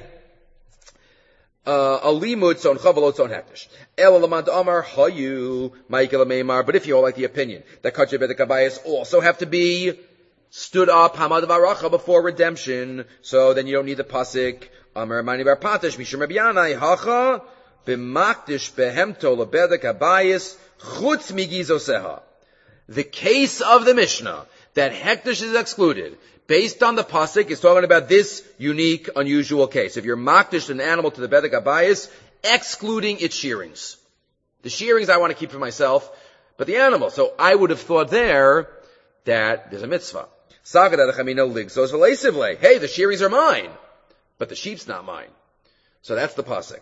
Uh, a limud son chavalot son hektish. El lamant amar hayu ma'ikela meimar. But if you all like the opinion that kachi bedek habayis also have to be stood up hamad v'aracha before redemption, so then you don't need the pasuk amar mani bar patish mishum Rabbi Yanai hacha b'makdish behemto lebedek habayis chutz migizoseha. The case of the Mishnah that hektish is excluded, based on the pasuk, is talking about this unique, unusual case. If you're makdish an animal to the bedek habayis, excluding its shearings. The shearings I want to keep for myself, but the animal. So I would have thought there that there's a mitzvah. Hey, the shearings are mine, but the sheep's not mine. So that's the pasuk.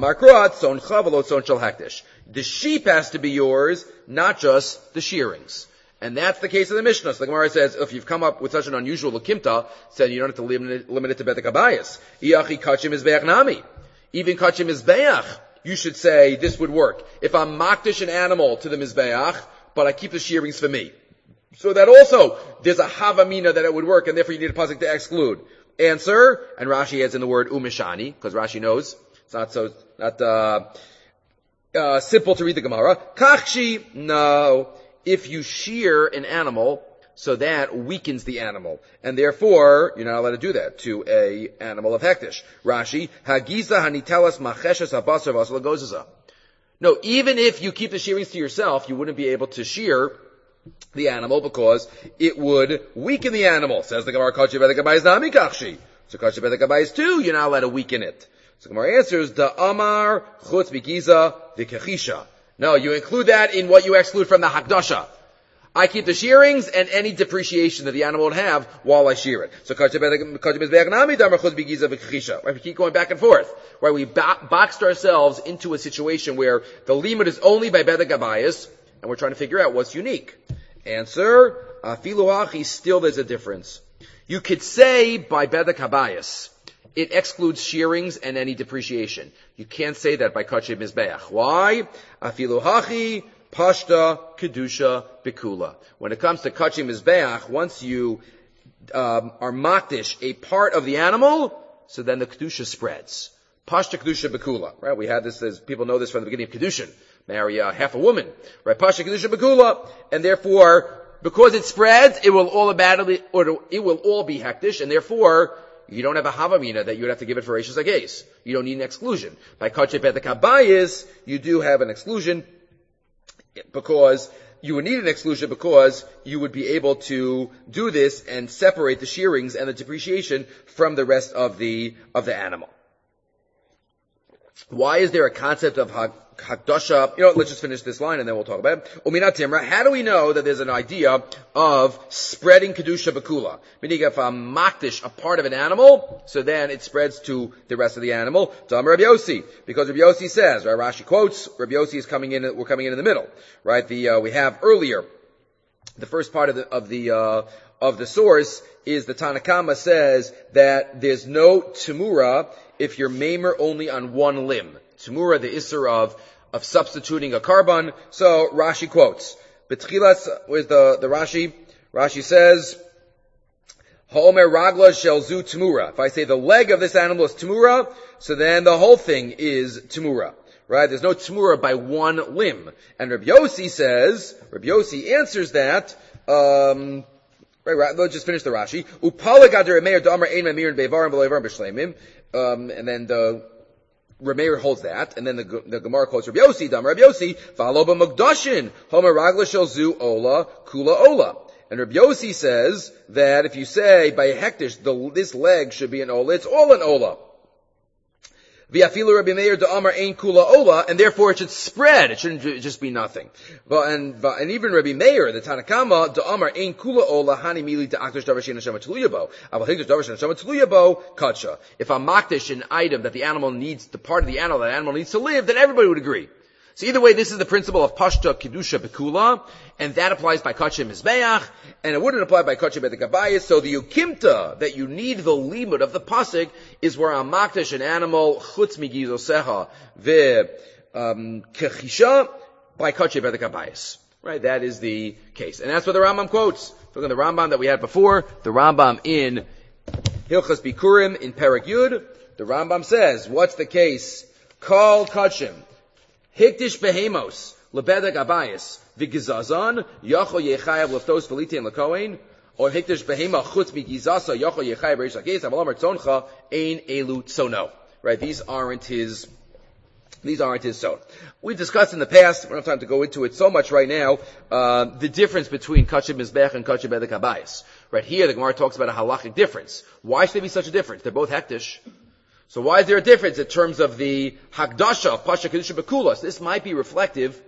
The sheep has to be yours, not just the shearings. And that's the case of the Mishnah. So the Gemara says, if you've come up with such an unusual lakimta, then you don't have to limit it, limit it to bedek habayis. Iachi kachim mizbeach nami. Even kachim mizbeach, you should say this would work. If I'm makdish an animal to the mizbeach, but I keep the shearings for me. So that also, there's a havamina that it would work, and therefore you need a pasuk to exclude. Answer, and Rashi adds in the word umishani, because Rashi knows it's not so, not, uh, uh, simple to read the Gemara. Kachshi, no. If you shear an animal, so that weakens the animal. And therefore, you're not allowed to do that to a animal of hektish. Rashi, Hagiza hanitelas macheshes habasar vasal gozaza. No, even if you keep the shearings to yourself, you wouldn't be able to shear the animal because it would weaken the animal. Says the Gemara, Kachi bedek habayis nami kachshi. So Kachi bedek habayis too, you're not allowed to weaken it. So the Gemara answers, Da amar chutz bigiza v'kechisha. No, you include that in what you exclude from the Hakdasha. I keep the shearings and any depreciation that the animal would have while I shear it. So, right, we keep going back and forth. Right, we boxed ourselves into a situation where the limit is only by bedek habayis, and we're trying to figure out what's unique. Answer, afilu hachi, still there's a difference. You could say by Bedek Habayis, it excludes shearings and any depreciation. You can't say that by Kachay Mizbeach. Why? Afilu hachi pashta kedusha bikula. When it comes to Kachay Mizbeach, once you um, are makdish a part of the animal, so then the kedusha spreads. Pashta kedusha bikula. Right? We had this, as people know this from the beginning of kedushin. Marry uh, half a woman. Right? Pashta kedusha bikula, and therefore, because it spreads, it will all automatically, or it will all be hektish, and therefore, you don't have a havamina that you would have to give it for Reishis Hagez. You don't need an exclusion. By Kachay Bedek Habayis, you do have an exclusion because you would need an exclusion because you would be able to do this and separate the shearings and the depreciation from the rest of the of the animal. Why is there a concept of Hakdasha? You know, let's just finish this line and then we'll talk about it. Uminat Timra, how do we know that there's an idea of spreading Kedusha Bakula? Meaning if I'm makdish a part of an animal, so then it spreads to the rest of the animal. Dam Rabbi Yossi, because Rabbi Yossi says, right, Rashi quotes, Rabbi Yossi is coming in, we're coming in in the middle, right? The, uh, we have earlier, the first part of the, of the, uh, of the source is the Tanakama says that there's no Tamura if you're maimer only on one limb. Tamura, the isser of, of substituting a carbon. So Rashi quotes, Betchilas, where's the, the Rashi? Rashi says, Ha'omer ragla shel zu Tamura. If I say the leg of this animal is Tamura, so then the whole thing is Tamura. Right? There's no Tamura by one limb. And Rabbi Yossi says, Rabbi Yossi answers that, um, right, right, let's just finish the Rashi. Upalagader Meir Damar Ein Mamir and Bevarim Belevarim B'Shleimim. Um, and then the Rameir holds that, and then the, the Gemara quotes Rabbi Yossi, Dam Rabbi Yossi, follow b'mukdashin, homer ragla shel zu ola, kula ola. And Rabbi Yossi says that if you say by a hektish, the, this leg should be an ola, it's all an ola. V'afilu Rabbi Meir da'amar ein kula ola, and therefore it should spread. It shouldn't just be nothing. But and and even Rabbi Meir, the Tanakama, da'amar ein kula ola hani mili ta'akdish davar she'en neshama tluyabo. Aval hikdish davar she'en neshama tluyabo kacha. If I'm makdish an item that the animal needs, the part of the animal that the animal needs to live, then everybody would agree. So either way, this is the principle of Pashta Kedusha Bekula, and that applies by Kachay Mizbeach, and it wouldn't apply by Kachay Bedek Habayis. So the Yukimta, that you need the limud of the Pasuk, is where a makdish an animal, Chutz Migizoseha, Ve, um, Kechisha, by Kachay Bedek Habayis. Right, that is the case. And that's what the Rambam quotes. Look at the Rambam that we had before, the Rambam in Hilchas Bikurim, in Perek Yud, the Rambam says, what's the case? Kol Kachim. Hikdish behemos lebedek abayis v'gizazan yachol yechayav leftos v'litin lekohen or hikdish behema chutz migizasa yachol yechayav reish hakes avalamar tzoncha ein elu tzono. Right? These aren't his. These aren't his son. We discussed in the past. We don't have time to go into it so much right now. Uh, the difference between Kachay Mizbech and Kachay Bedek Habayis. Right here, the Gemara talks about a halachic difference. Why should there be such a difference? They're both hektish. So why is there a difference in terms of the Hakdasha of Pasha Kedusha Bekulas? This might be reflective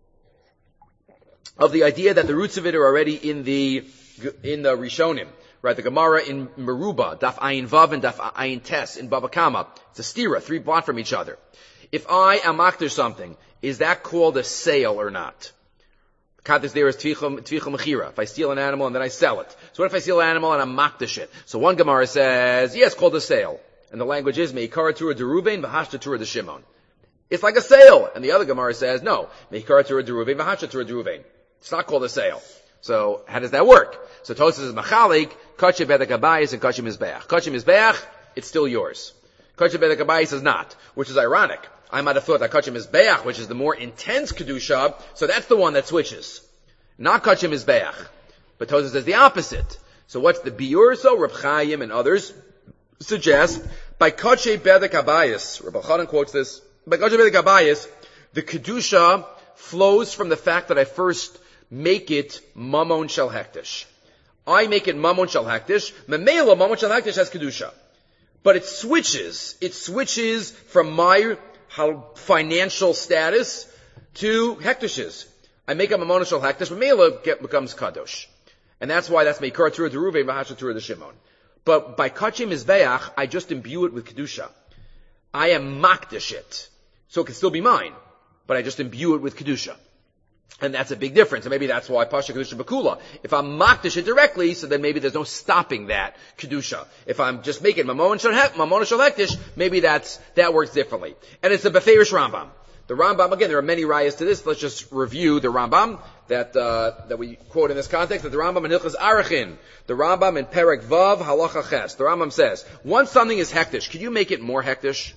of the idea that the roots of it are already in the, in the Rishonim. Right, the Gemara in Meruba, Daf Ayin Vav and Daf Ayin Tes in Bava Kama. It's a stira, three blot from each other. If I am makter something, is that called a sale or not? Katis there is tvicha mechira. If I steal an animal and then I sell it. So what if I steal an animal and I'm makdish it? So one Gemara says, yes, called a sale. And the language is Meikara Tura de Ruvain, Vahashta Tura de Shimon. It's like a sale. And the other Gemara says, no, Meikara Tura de Ruvain, Vahashta Tura de Ruvain. It's not called a sale. So how does that work? So Tosas is Machalik, Kachay Bedek Habayis and Kachay Mizbeach. Kachay Mizbeach, it's still yours. Kachay Bedek Habayis is not, which is ironic. I might have thought that Kachay Mizbeach, which is the more intense Kedusha, so that's the one that switches. Not Kachay Mizbeach. But Tosas says the opposite. So what's the biur? So Reb Chaim and others suggest by Kachay Bedek Habayis, Reb Chanan quotes this, by Kachay Bedek Habayis, the Kedusha flows from the fact that I first make it Mamon Shel Hektish. I make it Mamon Shel Hektish. Memela Mamon Shel Hektish has Kedusha. But it switches. It switches from my how financial status to Hektishes. I make a Mamon Shel Hektish, Memela becomes Kadosh. And that's why that's Meikar Tura de Ruvain, Vahasha Tura de Shimon. But by Kachay Mizbeach, I just imbue it with Kedusha. I am makdish it. So it can still be mine. But I just imbue it with Kedusha. And that's a big difference. And maybe that's why Pasha Kedusha Bakula. If I'm Makdish it directly, so then maybe there's no stopping that Kedusha. If I'm just making Mamon Shal Hektish, maybe that's, that works differently. And it's the Beferish Rambam. The Rambam, again, there are many rayas to this. Let's just review the Rambam that, uh, that we quote in this context. That the Rambam in Hilchas Arachin. The Rambam in Perek Vav Halacha Ches. The Rambam says, once something is hektish, can you make it more hektish?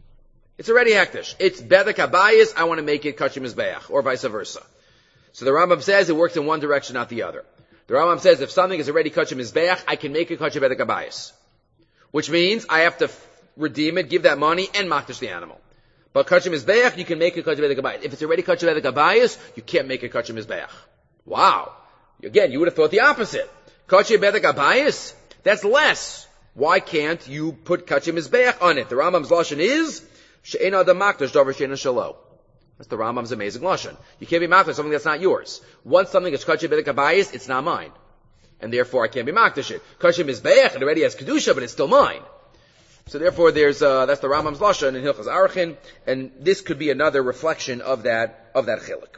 It's already hektish. It's Bedek Habayis, I want to make it Kachim Mizbeach, or vice versa. So the Rambam says it works in one direction, not the other. The Rambam says if something is already Kachim Mizbeach, I can make it Kachim Bedek Habayis. Which means I have to f- redeem it, give that money, and Makdish the animal. But Kachim Mizbeach, you can make it Kachim Bedek Habayis. If it's already Kachim Bedek Habayis, you can't make it Kachim Mizbeach. Wow. Again, you would have thought the opposite. Kachim Bedek Habayis, that's less. Why can't you put Kachim Mizbeach on it? The Rambam's lashon is She'ein Adam Makdash Davar She'ein Shalo. That's the Rambam's amazing lashon. You can't be makdash something that's not yours. Once something is kachim bedek habayis, it's not mine, and therefore I can't be makdash it. Kachim is beich, it already has kedusha, but it's still mine. So therefore, there's uh, that's the Rambam's lashon in Hilchas Arachin, and this could be another reflection of that of that chiluk.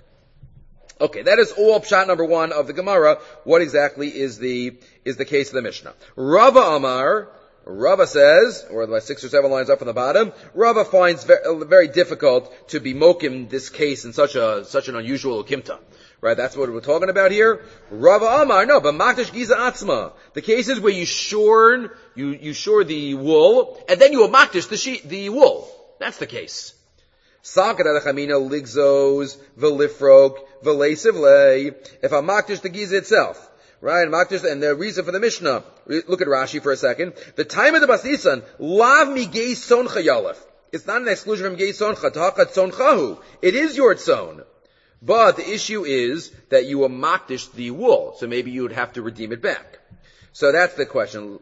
Okay, that is all pshat number one of the Gemara. What exactly is the is the case of the Mishnah? Rava Amar. Rava says, or about six or seven lines up from the bottom, Rava finds very, very difficult to be mokim this case in such a such an unusual ukimta. Right, that's what we're talking about here. Rava Amar, no, but Makdash Giza Atzma. The cases where you shorn, you, you shore the wool, and then you will Makdash the she, the wool. That's the case. Sakat Adachamina Ligzos, Velifrok, Velesivle. If I Makdash the Giza itself. Right, and the reason for the Mishnah, look at Rashi for a second. The time of the Basisan, lav mi gei soncha yalef. It's not an exclusion from gei soncha, tahakat sonchahu. It is your tzon. But the issue is that you are makdish the wool, so maybe you would have to redeem it back. So that's the question.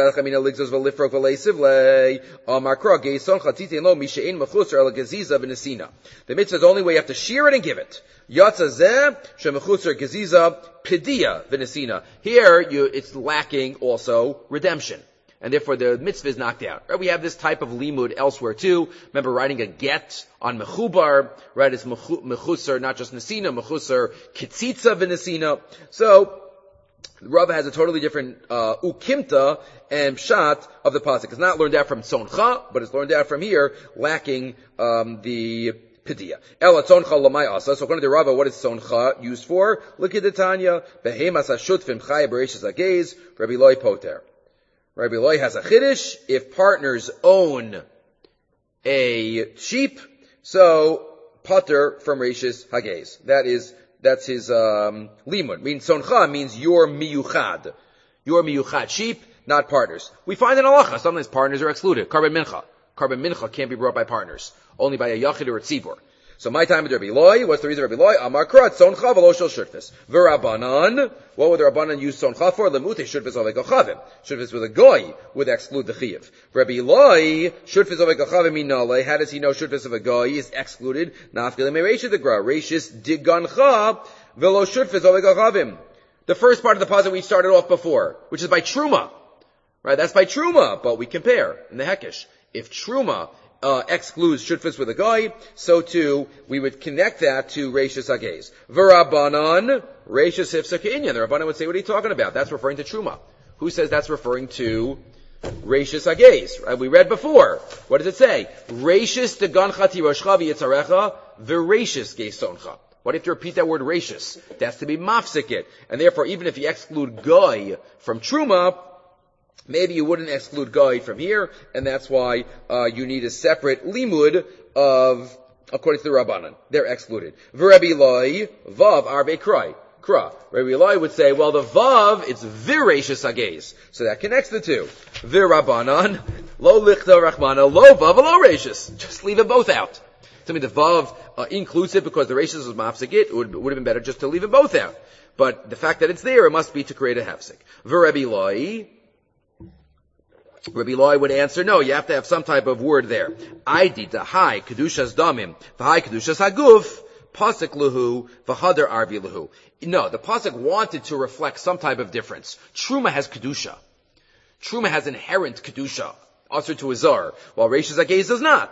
The mitzvah is the only way you have to shear it and give it. Here, you, it's lacking also redemption. And therefore the mitzvah is knocked out. Right? We have this type of limud elsewhere too. Remember writing a get on mechubar, right? It's mechusar, not just nesina, mechusar kitzitza v'nesina. So, Rava has a totally different uh, ukimta and pshat of the pasuk. It's not learned out from tzoncha, but it's learned out from here, lacking um, the Pidia. Ela tzoncha lamai asa. So according to Rava, what is tzoncha used for? Look at the Tanya. Behemas hashutfim chaya bereishis hagez. Rabbi Loi poter. Rabbi Loi has a chiddush. If partners own a sheep, so poter from reishis hagez. That is. That's his um, limud. Means soncha means your miyuchad. Your miyuchad. Sheep, not partners. We find in halacha, sometimes partners are excluded. Carbon mincha. Carbon mincha can't be brought by partners. Only by a yachid or a tzibur. So my time with Rabbi Loi, what's the reason Rabbi Loi? Amar krat soncha v'lo shel shurfis. V'rabanan, what would the Rabbanan use soncha for? Lemute shurfis ovek ochavim. Shurfis with a goy would exclude the chiyuv. Rabbi Loi, shurfis ovek ochavim minale, how does he know shurfis of a goy is excluded? Nafkele me reishis degra, reishis digancha v'lo shurfis ovek ochavim. The first part of the puzzle we started off before, which is by truma. Right, that's by truma, but we compare in the hekesh. If truma Uh, excludes shutfis with a guy, so too, we would connect that to Reishis Hagez. V'Rabbanan, Reishis Hifsa K'inyan. The Rabbanan would say, what are you talking about? That's referring to Truma. Who says that's referring to Reishis Hagez? Right? We read before. What does it say? Reishis Degancha Tiroshcha V'Yitzarecha V'Reishis Geisoncha. What do you have to repeat that word Reishis? That's to be mafsikit. And therefore, even if you exclude Goy from Truma, maybe you wouldn't exclude Goy from here, and that's why uh, you need a separate limud of, according to the Rabbanan. They're excluded. V'Rebbi Loi, Vav Arbe Krai. Kra. Rabbi Loi would say, well, the Vav, it's V'Reishis Hagez. So that connects the two. V'Rabbanan, Lo Lichta Rachmana, Lo Vav, Lo Reishis. Just leave them both out. Tell me the Vav uh, includes it because the Reishis was mafsikit. It would, would have been better just to leave them both out. But the fact that it's there, it must be to create a hefsik. V'Rebbi Loi, Rabbi Loi would answer, no, you have to have some type of word there. Aidi high kedushas damim, v'hai kedushas haguf, pasuk luhu, v'hadar arvi luhu. No, the pasuk wanted to reflect some type of difference. Truma has kedusha. Truma has inherent kedusha, also to a zar, while Reishis Hagez does not.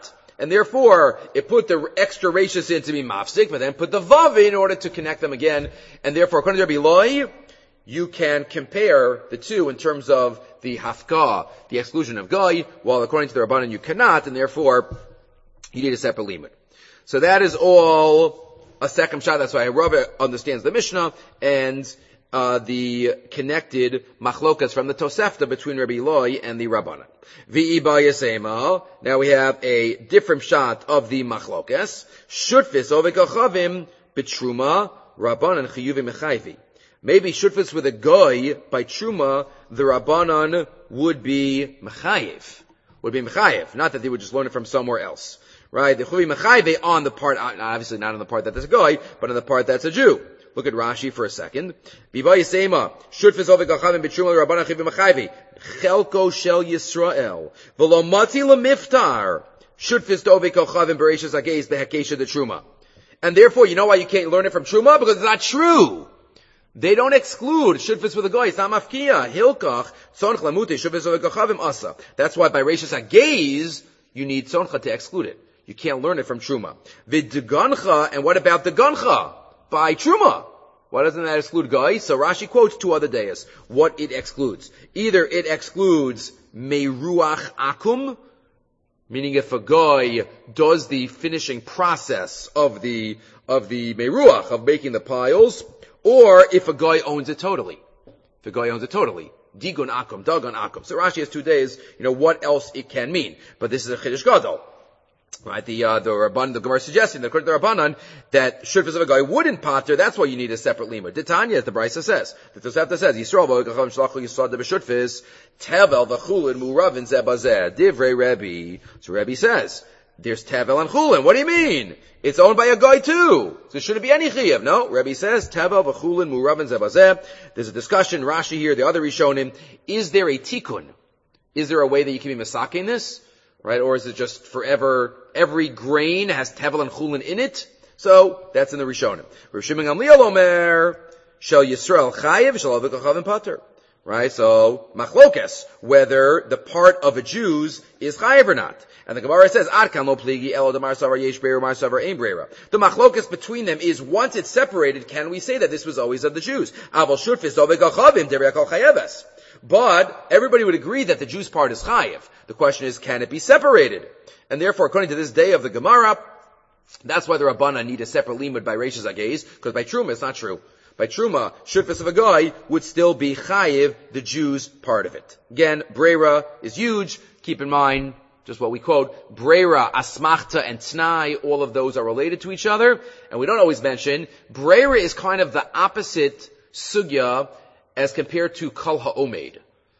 And therefore, it put the extra rashis in to be mafsik, but then put the vav in order to connect them again. And therefore, according to Rabbi Loi, you can compare the two in terms of the hafka, the exclusion of goy, while according to the Rabbanan you cannot, and therefore, you need a separate limud. So that is all a second shot. That's why Rabbi understands the Mishnah, and Uh, the connected machlokas from the Tosefta between Rabbi Loi and the Rabbanan. V'iba yasema. Now we have a different shot of the machlokas. Shutfis ovekachavim betruma Rabbanan chiyuvi mechayvi. Maybe shutfis with a goy by truma, the Rabbanan would be mechayiv. Would be mechayiv. Not that they would just learn it from somewhere else. Right? The chuvi mechayve on the part, obviously not on the part that there's a goy, but on the part that's a Jew. Look at Rashi for a second. Biva Yisema, Shutfis Ovek Achavim B'Truma Rabbanan Chivim Mechayvi, Chelko Shel Yisrael, V'lo Mati L'Miftar, Shutfis Ovek Achavim B'Reishas Ageiz B'Hakesha the Truma. And therefore, you know why you can't learn it from Truma? Because it's not true. They don't exclude Shutfis with a goy. It's not mafkiya. Hilkach, Tzonch Lamute, Shutfis Ovek Achavim Asa. That's why by Reishas Ageiz, you need Tzoncha to exclude it. You can't learn it from Truma. V'Degancha, and what about the Gancha? By Truma. Why doesn't that exclude Goy? So Rashi quotes two other days. What it excludes. Either it excludes Meiruach Akum, meaning if a Goy does the finishing process of the, of the Meiruach, of making the piles, or if a Goy owns it totally. If a Goy owns it totally. Digun Akum, Dagon Akum. So Rashi has two days, you know, what else it can mean. But this is a Chiddush Gadol. Right, the, uh, the Rabban, the Gemara is suggesting that according to the Rabbanan, that shutfis of a guy wouldn't potter, that's why you need a separate limud. Titania, as the Brisa says. The Tosefta says, Yisrael v'oikacham shlachu yisad b'shutfis, tevel v'chulin muravin zebazeh, divrei Rebbe. So Rebbe says, there's tevel and chulin. What do you mean? It's owned by a guy too. So shouldn't be any chiyav. No, Rebbe says, tevel v'chulin muravin zebazeh. There's a discussion, Rashi here, the other Rishonim, is there a tikkun? Is there a way that you can be masaking this? Right? Or is it just forever, every grain has tevel and chulin in it? So, that's in the Rishonim. Rav Shimon Gamliel Omer, Shel Yisrael Chayiv, Shel Avik Achavim Pater. Right? So, machlokes, whether the part of a Jew's is chayiv or not. And the Gemara says, Ad kan lo pligi elo demar savar yesh breira, mar savar ein breira. The machlokes between them is, once it's separated, can we say that this was always of the Jews? Aval shutfis Avik Achavim, derei kol chayeves. But everybody would agree that the Jew's part is chayiv. The question is, can it be separated? And therefore, according to this day of the Gemara, that's why the Rabbanan need a separate limud by Reishas Ageiz, because by Truma it's not true. By Truma, shutfis of a guy would still be chayiv, the Jew's part of it. Again, breira is huge. Keep in mind, just what we quote, breira, asmachta, and tnai, all of those are related to each other. And we don't always mention, breira is kind of the opposite sugya as compared to kol ha'omed.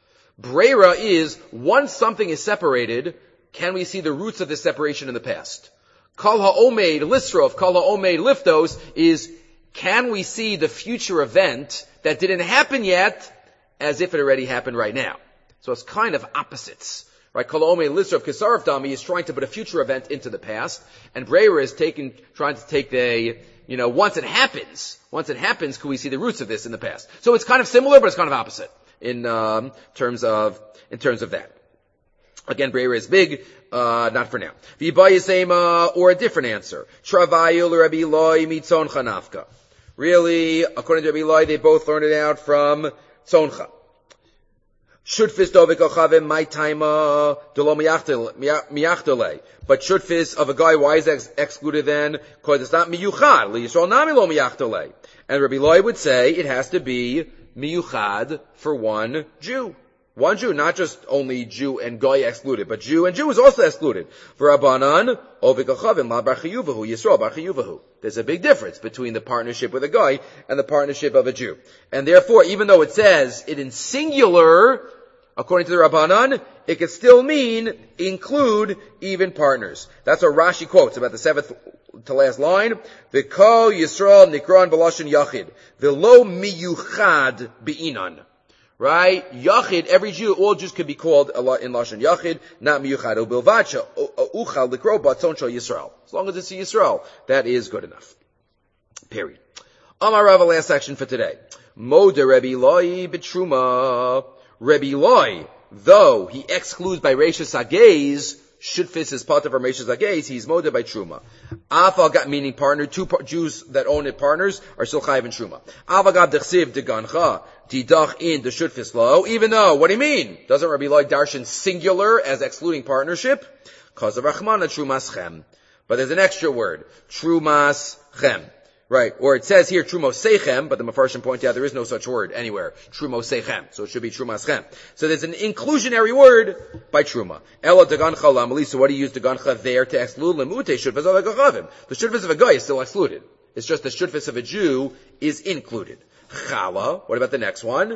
Breira is, once something is separated, can we see the roots of this separation in the past? Kol ha'omed lisrov, kol ha'omed liftos is, can we see the future event that didn't happen yet as if it already happened right now? So it's kind of opposites. Right? Kol ha'omed lisrov kesarv dami is trying to put a future event into the past, and breira is taking, trying to take the, you know, once it happens, once it happens, can we see the roots of this in the past? So it's kind of similar, but it's kind of opposite in um, terms of in terms of that. Again, breira is big, uh, not for now. V'bayisema, or a different answer. Travayul Rabbi Loi mitzon chanafka. Really, according to Rabbi Loi, they both learned it out from tzoncha. Shutfis dovik ochavim my taima delo miyachtele. But shutfis of a guy, why is ex- excluded then? Because it's not miyuchad. Li Yisrael nami lo miyachtele. And Rabbi Loi would say it has to be miyuchad for one Jew. One Jew, not just only Jew and Goy excluded, but Jew and Jew is also excluded. For Rabbanan, ovik achavim la bar chiyuvahu, Yisrael bar chiyuvahu. There's a big difference between the partnership with a Goy and the partnership of a Jew. And therefore, even though it says it in singular, according to the Rabbanan, it could still mean include even partners. That's what Rashi quotes about the seventh to last line. V'ko Yisrael nikron b'lashon yachid. V'lo miyuchad bi'inan. Right? Yachid, every Jew, all Jews could be called in Lashon Yachid, not miyuchad. Ubilvacha, uchal likro batzon shel Yisrael. As long as it's a Yisrael, that is good enough. Period. Amar Rava, last section for today. Moda Rebbe Loi b'truma. Rebbe Loi, though he excludes by Reishas Ageiz shutfis is part of Reishis Hagez, he's moded by Truma. Afal got meaning partner, two par- Jews that own it partners are still chayiv in Truma. Afal got dechsiv de gancha, didach in the shutfis lo, even though, what do you mean? Doesn't Rabbi Eloi darshan singular as excluding partnership? Cause of Rachmana Trumas Chem. But there's an extra word, Trumas Chem. Right, or it says here Trumo Seichem, but the Mefarshim point out there is no such word anywhere. Trumo Seichem, so it should be Trumas Chem. So there's an inclusionary word by Truma. Ela Dagancha Lamali, so what do you use Dagancha there to exclude Lemute Shutfis of Agachavim? The Shutfis of a guy is still excluded. It's just the Shutfis of a Jew is included. Chala, what about the next one?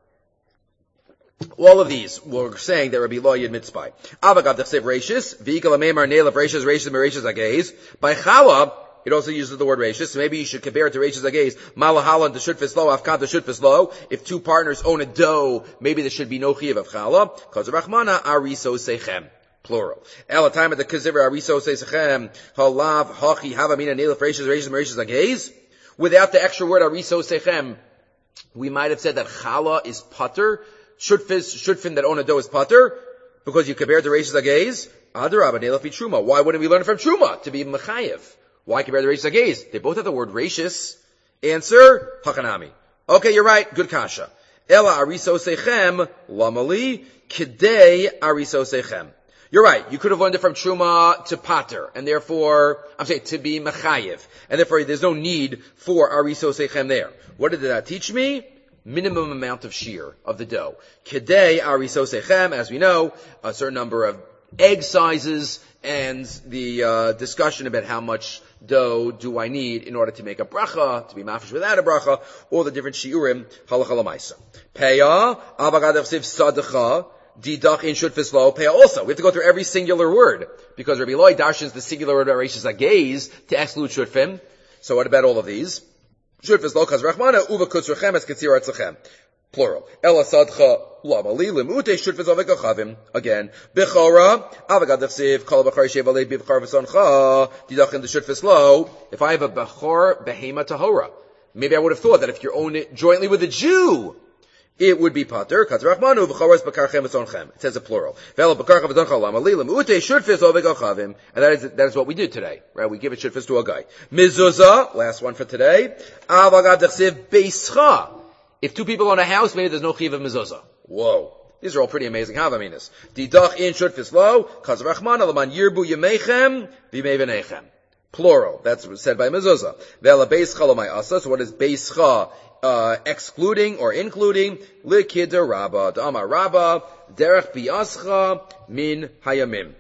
All of these we're saying that Rabbi Eloi admits by. Avagav Dechsev Reishis, V'ikal Ameimar Neil of Reishis, Reishis, Mereshis Ageiz. By Chala, it also uses the word Reishis, so maybe you should compare it to Reishis Ageiz. Malahala to Shutfis Lo, Afkan to Shutfis Lo. If two partners own a dough, maybe there should be no Chiyav of Chala. Because of Rachmana, Ariso Seichem. Plural. El time at the Kazivra, Ariso Seichem, Halav, Hachi, Havamina, Neil of Reishis, Reishis, Mereshis Ageiz. Without the extra word Ariso Seichem, we might have said that Chala is Pater. Shutfis, Shutfin that own a dough is Pater, because you compare it to Reishis Hagez. Adarabba, Neil of Truma. Why wouldn't we learn it from Truma to be Mechayev? Why compare the Reishis Hagez? They both have the word Reishis. Answer, Hakanami. Okay, you're right. Good kasha. Ela ariso sechem, lamali, kidei ariso sechem. You're right. You could have learned it from Truma to Pater, and therefore, I'm saying, to be Mechayev. And therefore, there's no need for ariso sechem there. What did that teach me? Minimum amount of shear of the dough. Kidei ariso sechem, as we know, a certain number of egg sizes, and the uh, discussion about how much dough do I need in order to make a bracha, to be mafish without a bracha, all the different shiurim, halacha lamaisa. Peya, avagav siv sadacha, didach in shutfis lo, peya also. We have to go through every singular word, because Rabbi Eloi darshans the singular word about Reishis Hagez to exclude shutfim. So what about all of these? Shutfis lo, kaz rachmana, uva kutzrechem es katzir artzachem. Plural. Ela sadcha lamali limute shutfis avekachavim. Again. Bechora, avagad dechsiv, kol bechor shevalei bivchar v'soncha, didach in the shutfis lo. If I have a bechor behema tahora, maybe I would have thought that if you own it jointly with a Jew, it would be pater. Katzrachmanu v'choras bekarchem v'sonchem. It says a plural. V'ela bekarchem v'soncha lamali limute shutfis avekachavim. And that is, that is what we do today. Right? We give a shutfis to a guy. Mizuzah, last one for today. Avagad dechsiv beischa. If two people own a house, maybe there's no chiv of mezuzah. Whoa. These are all pretty amazing havaminas. Didach in shutfis lo, kaz rachman alaman yirbu yemeichem, v'imei v'neichem. Plural. That's said by mezuzah. Ve'ela beischa l'may asa. So what is beischa, uh, excluding or including? Likida rabba. Da'amar rabba, derech bi'ascha min hayamim.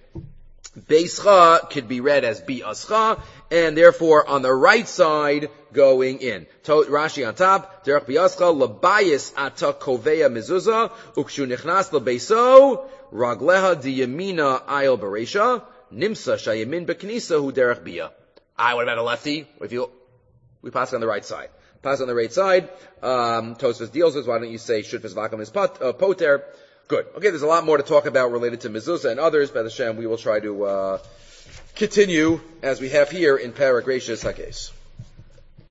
Beischa could be read as bi'ascha, and therefore on the right side, going in. Rashi on top, derech bi'ascha, labayis ata koveya mezuzah, ukshu nichnas lebeiso, ragleha diyamina ayel beresha, nimsa shayamin beknisa hu derech bia. I, what about a lefty? If you, we pass on the right side. Pass on the right side, um, Tosfos deals with, why don't you say shutfis vakam is pot, uh, poter? Good. Okay, there's a lot more to talk about related to mezuzah and others. By the Shem, we will try to uh, continue as we have here in Parag Reishis Hagez.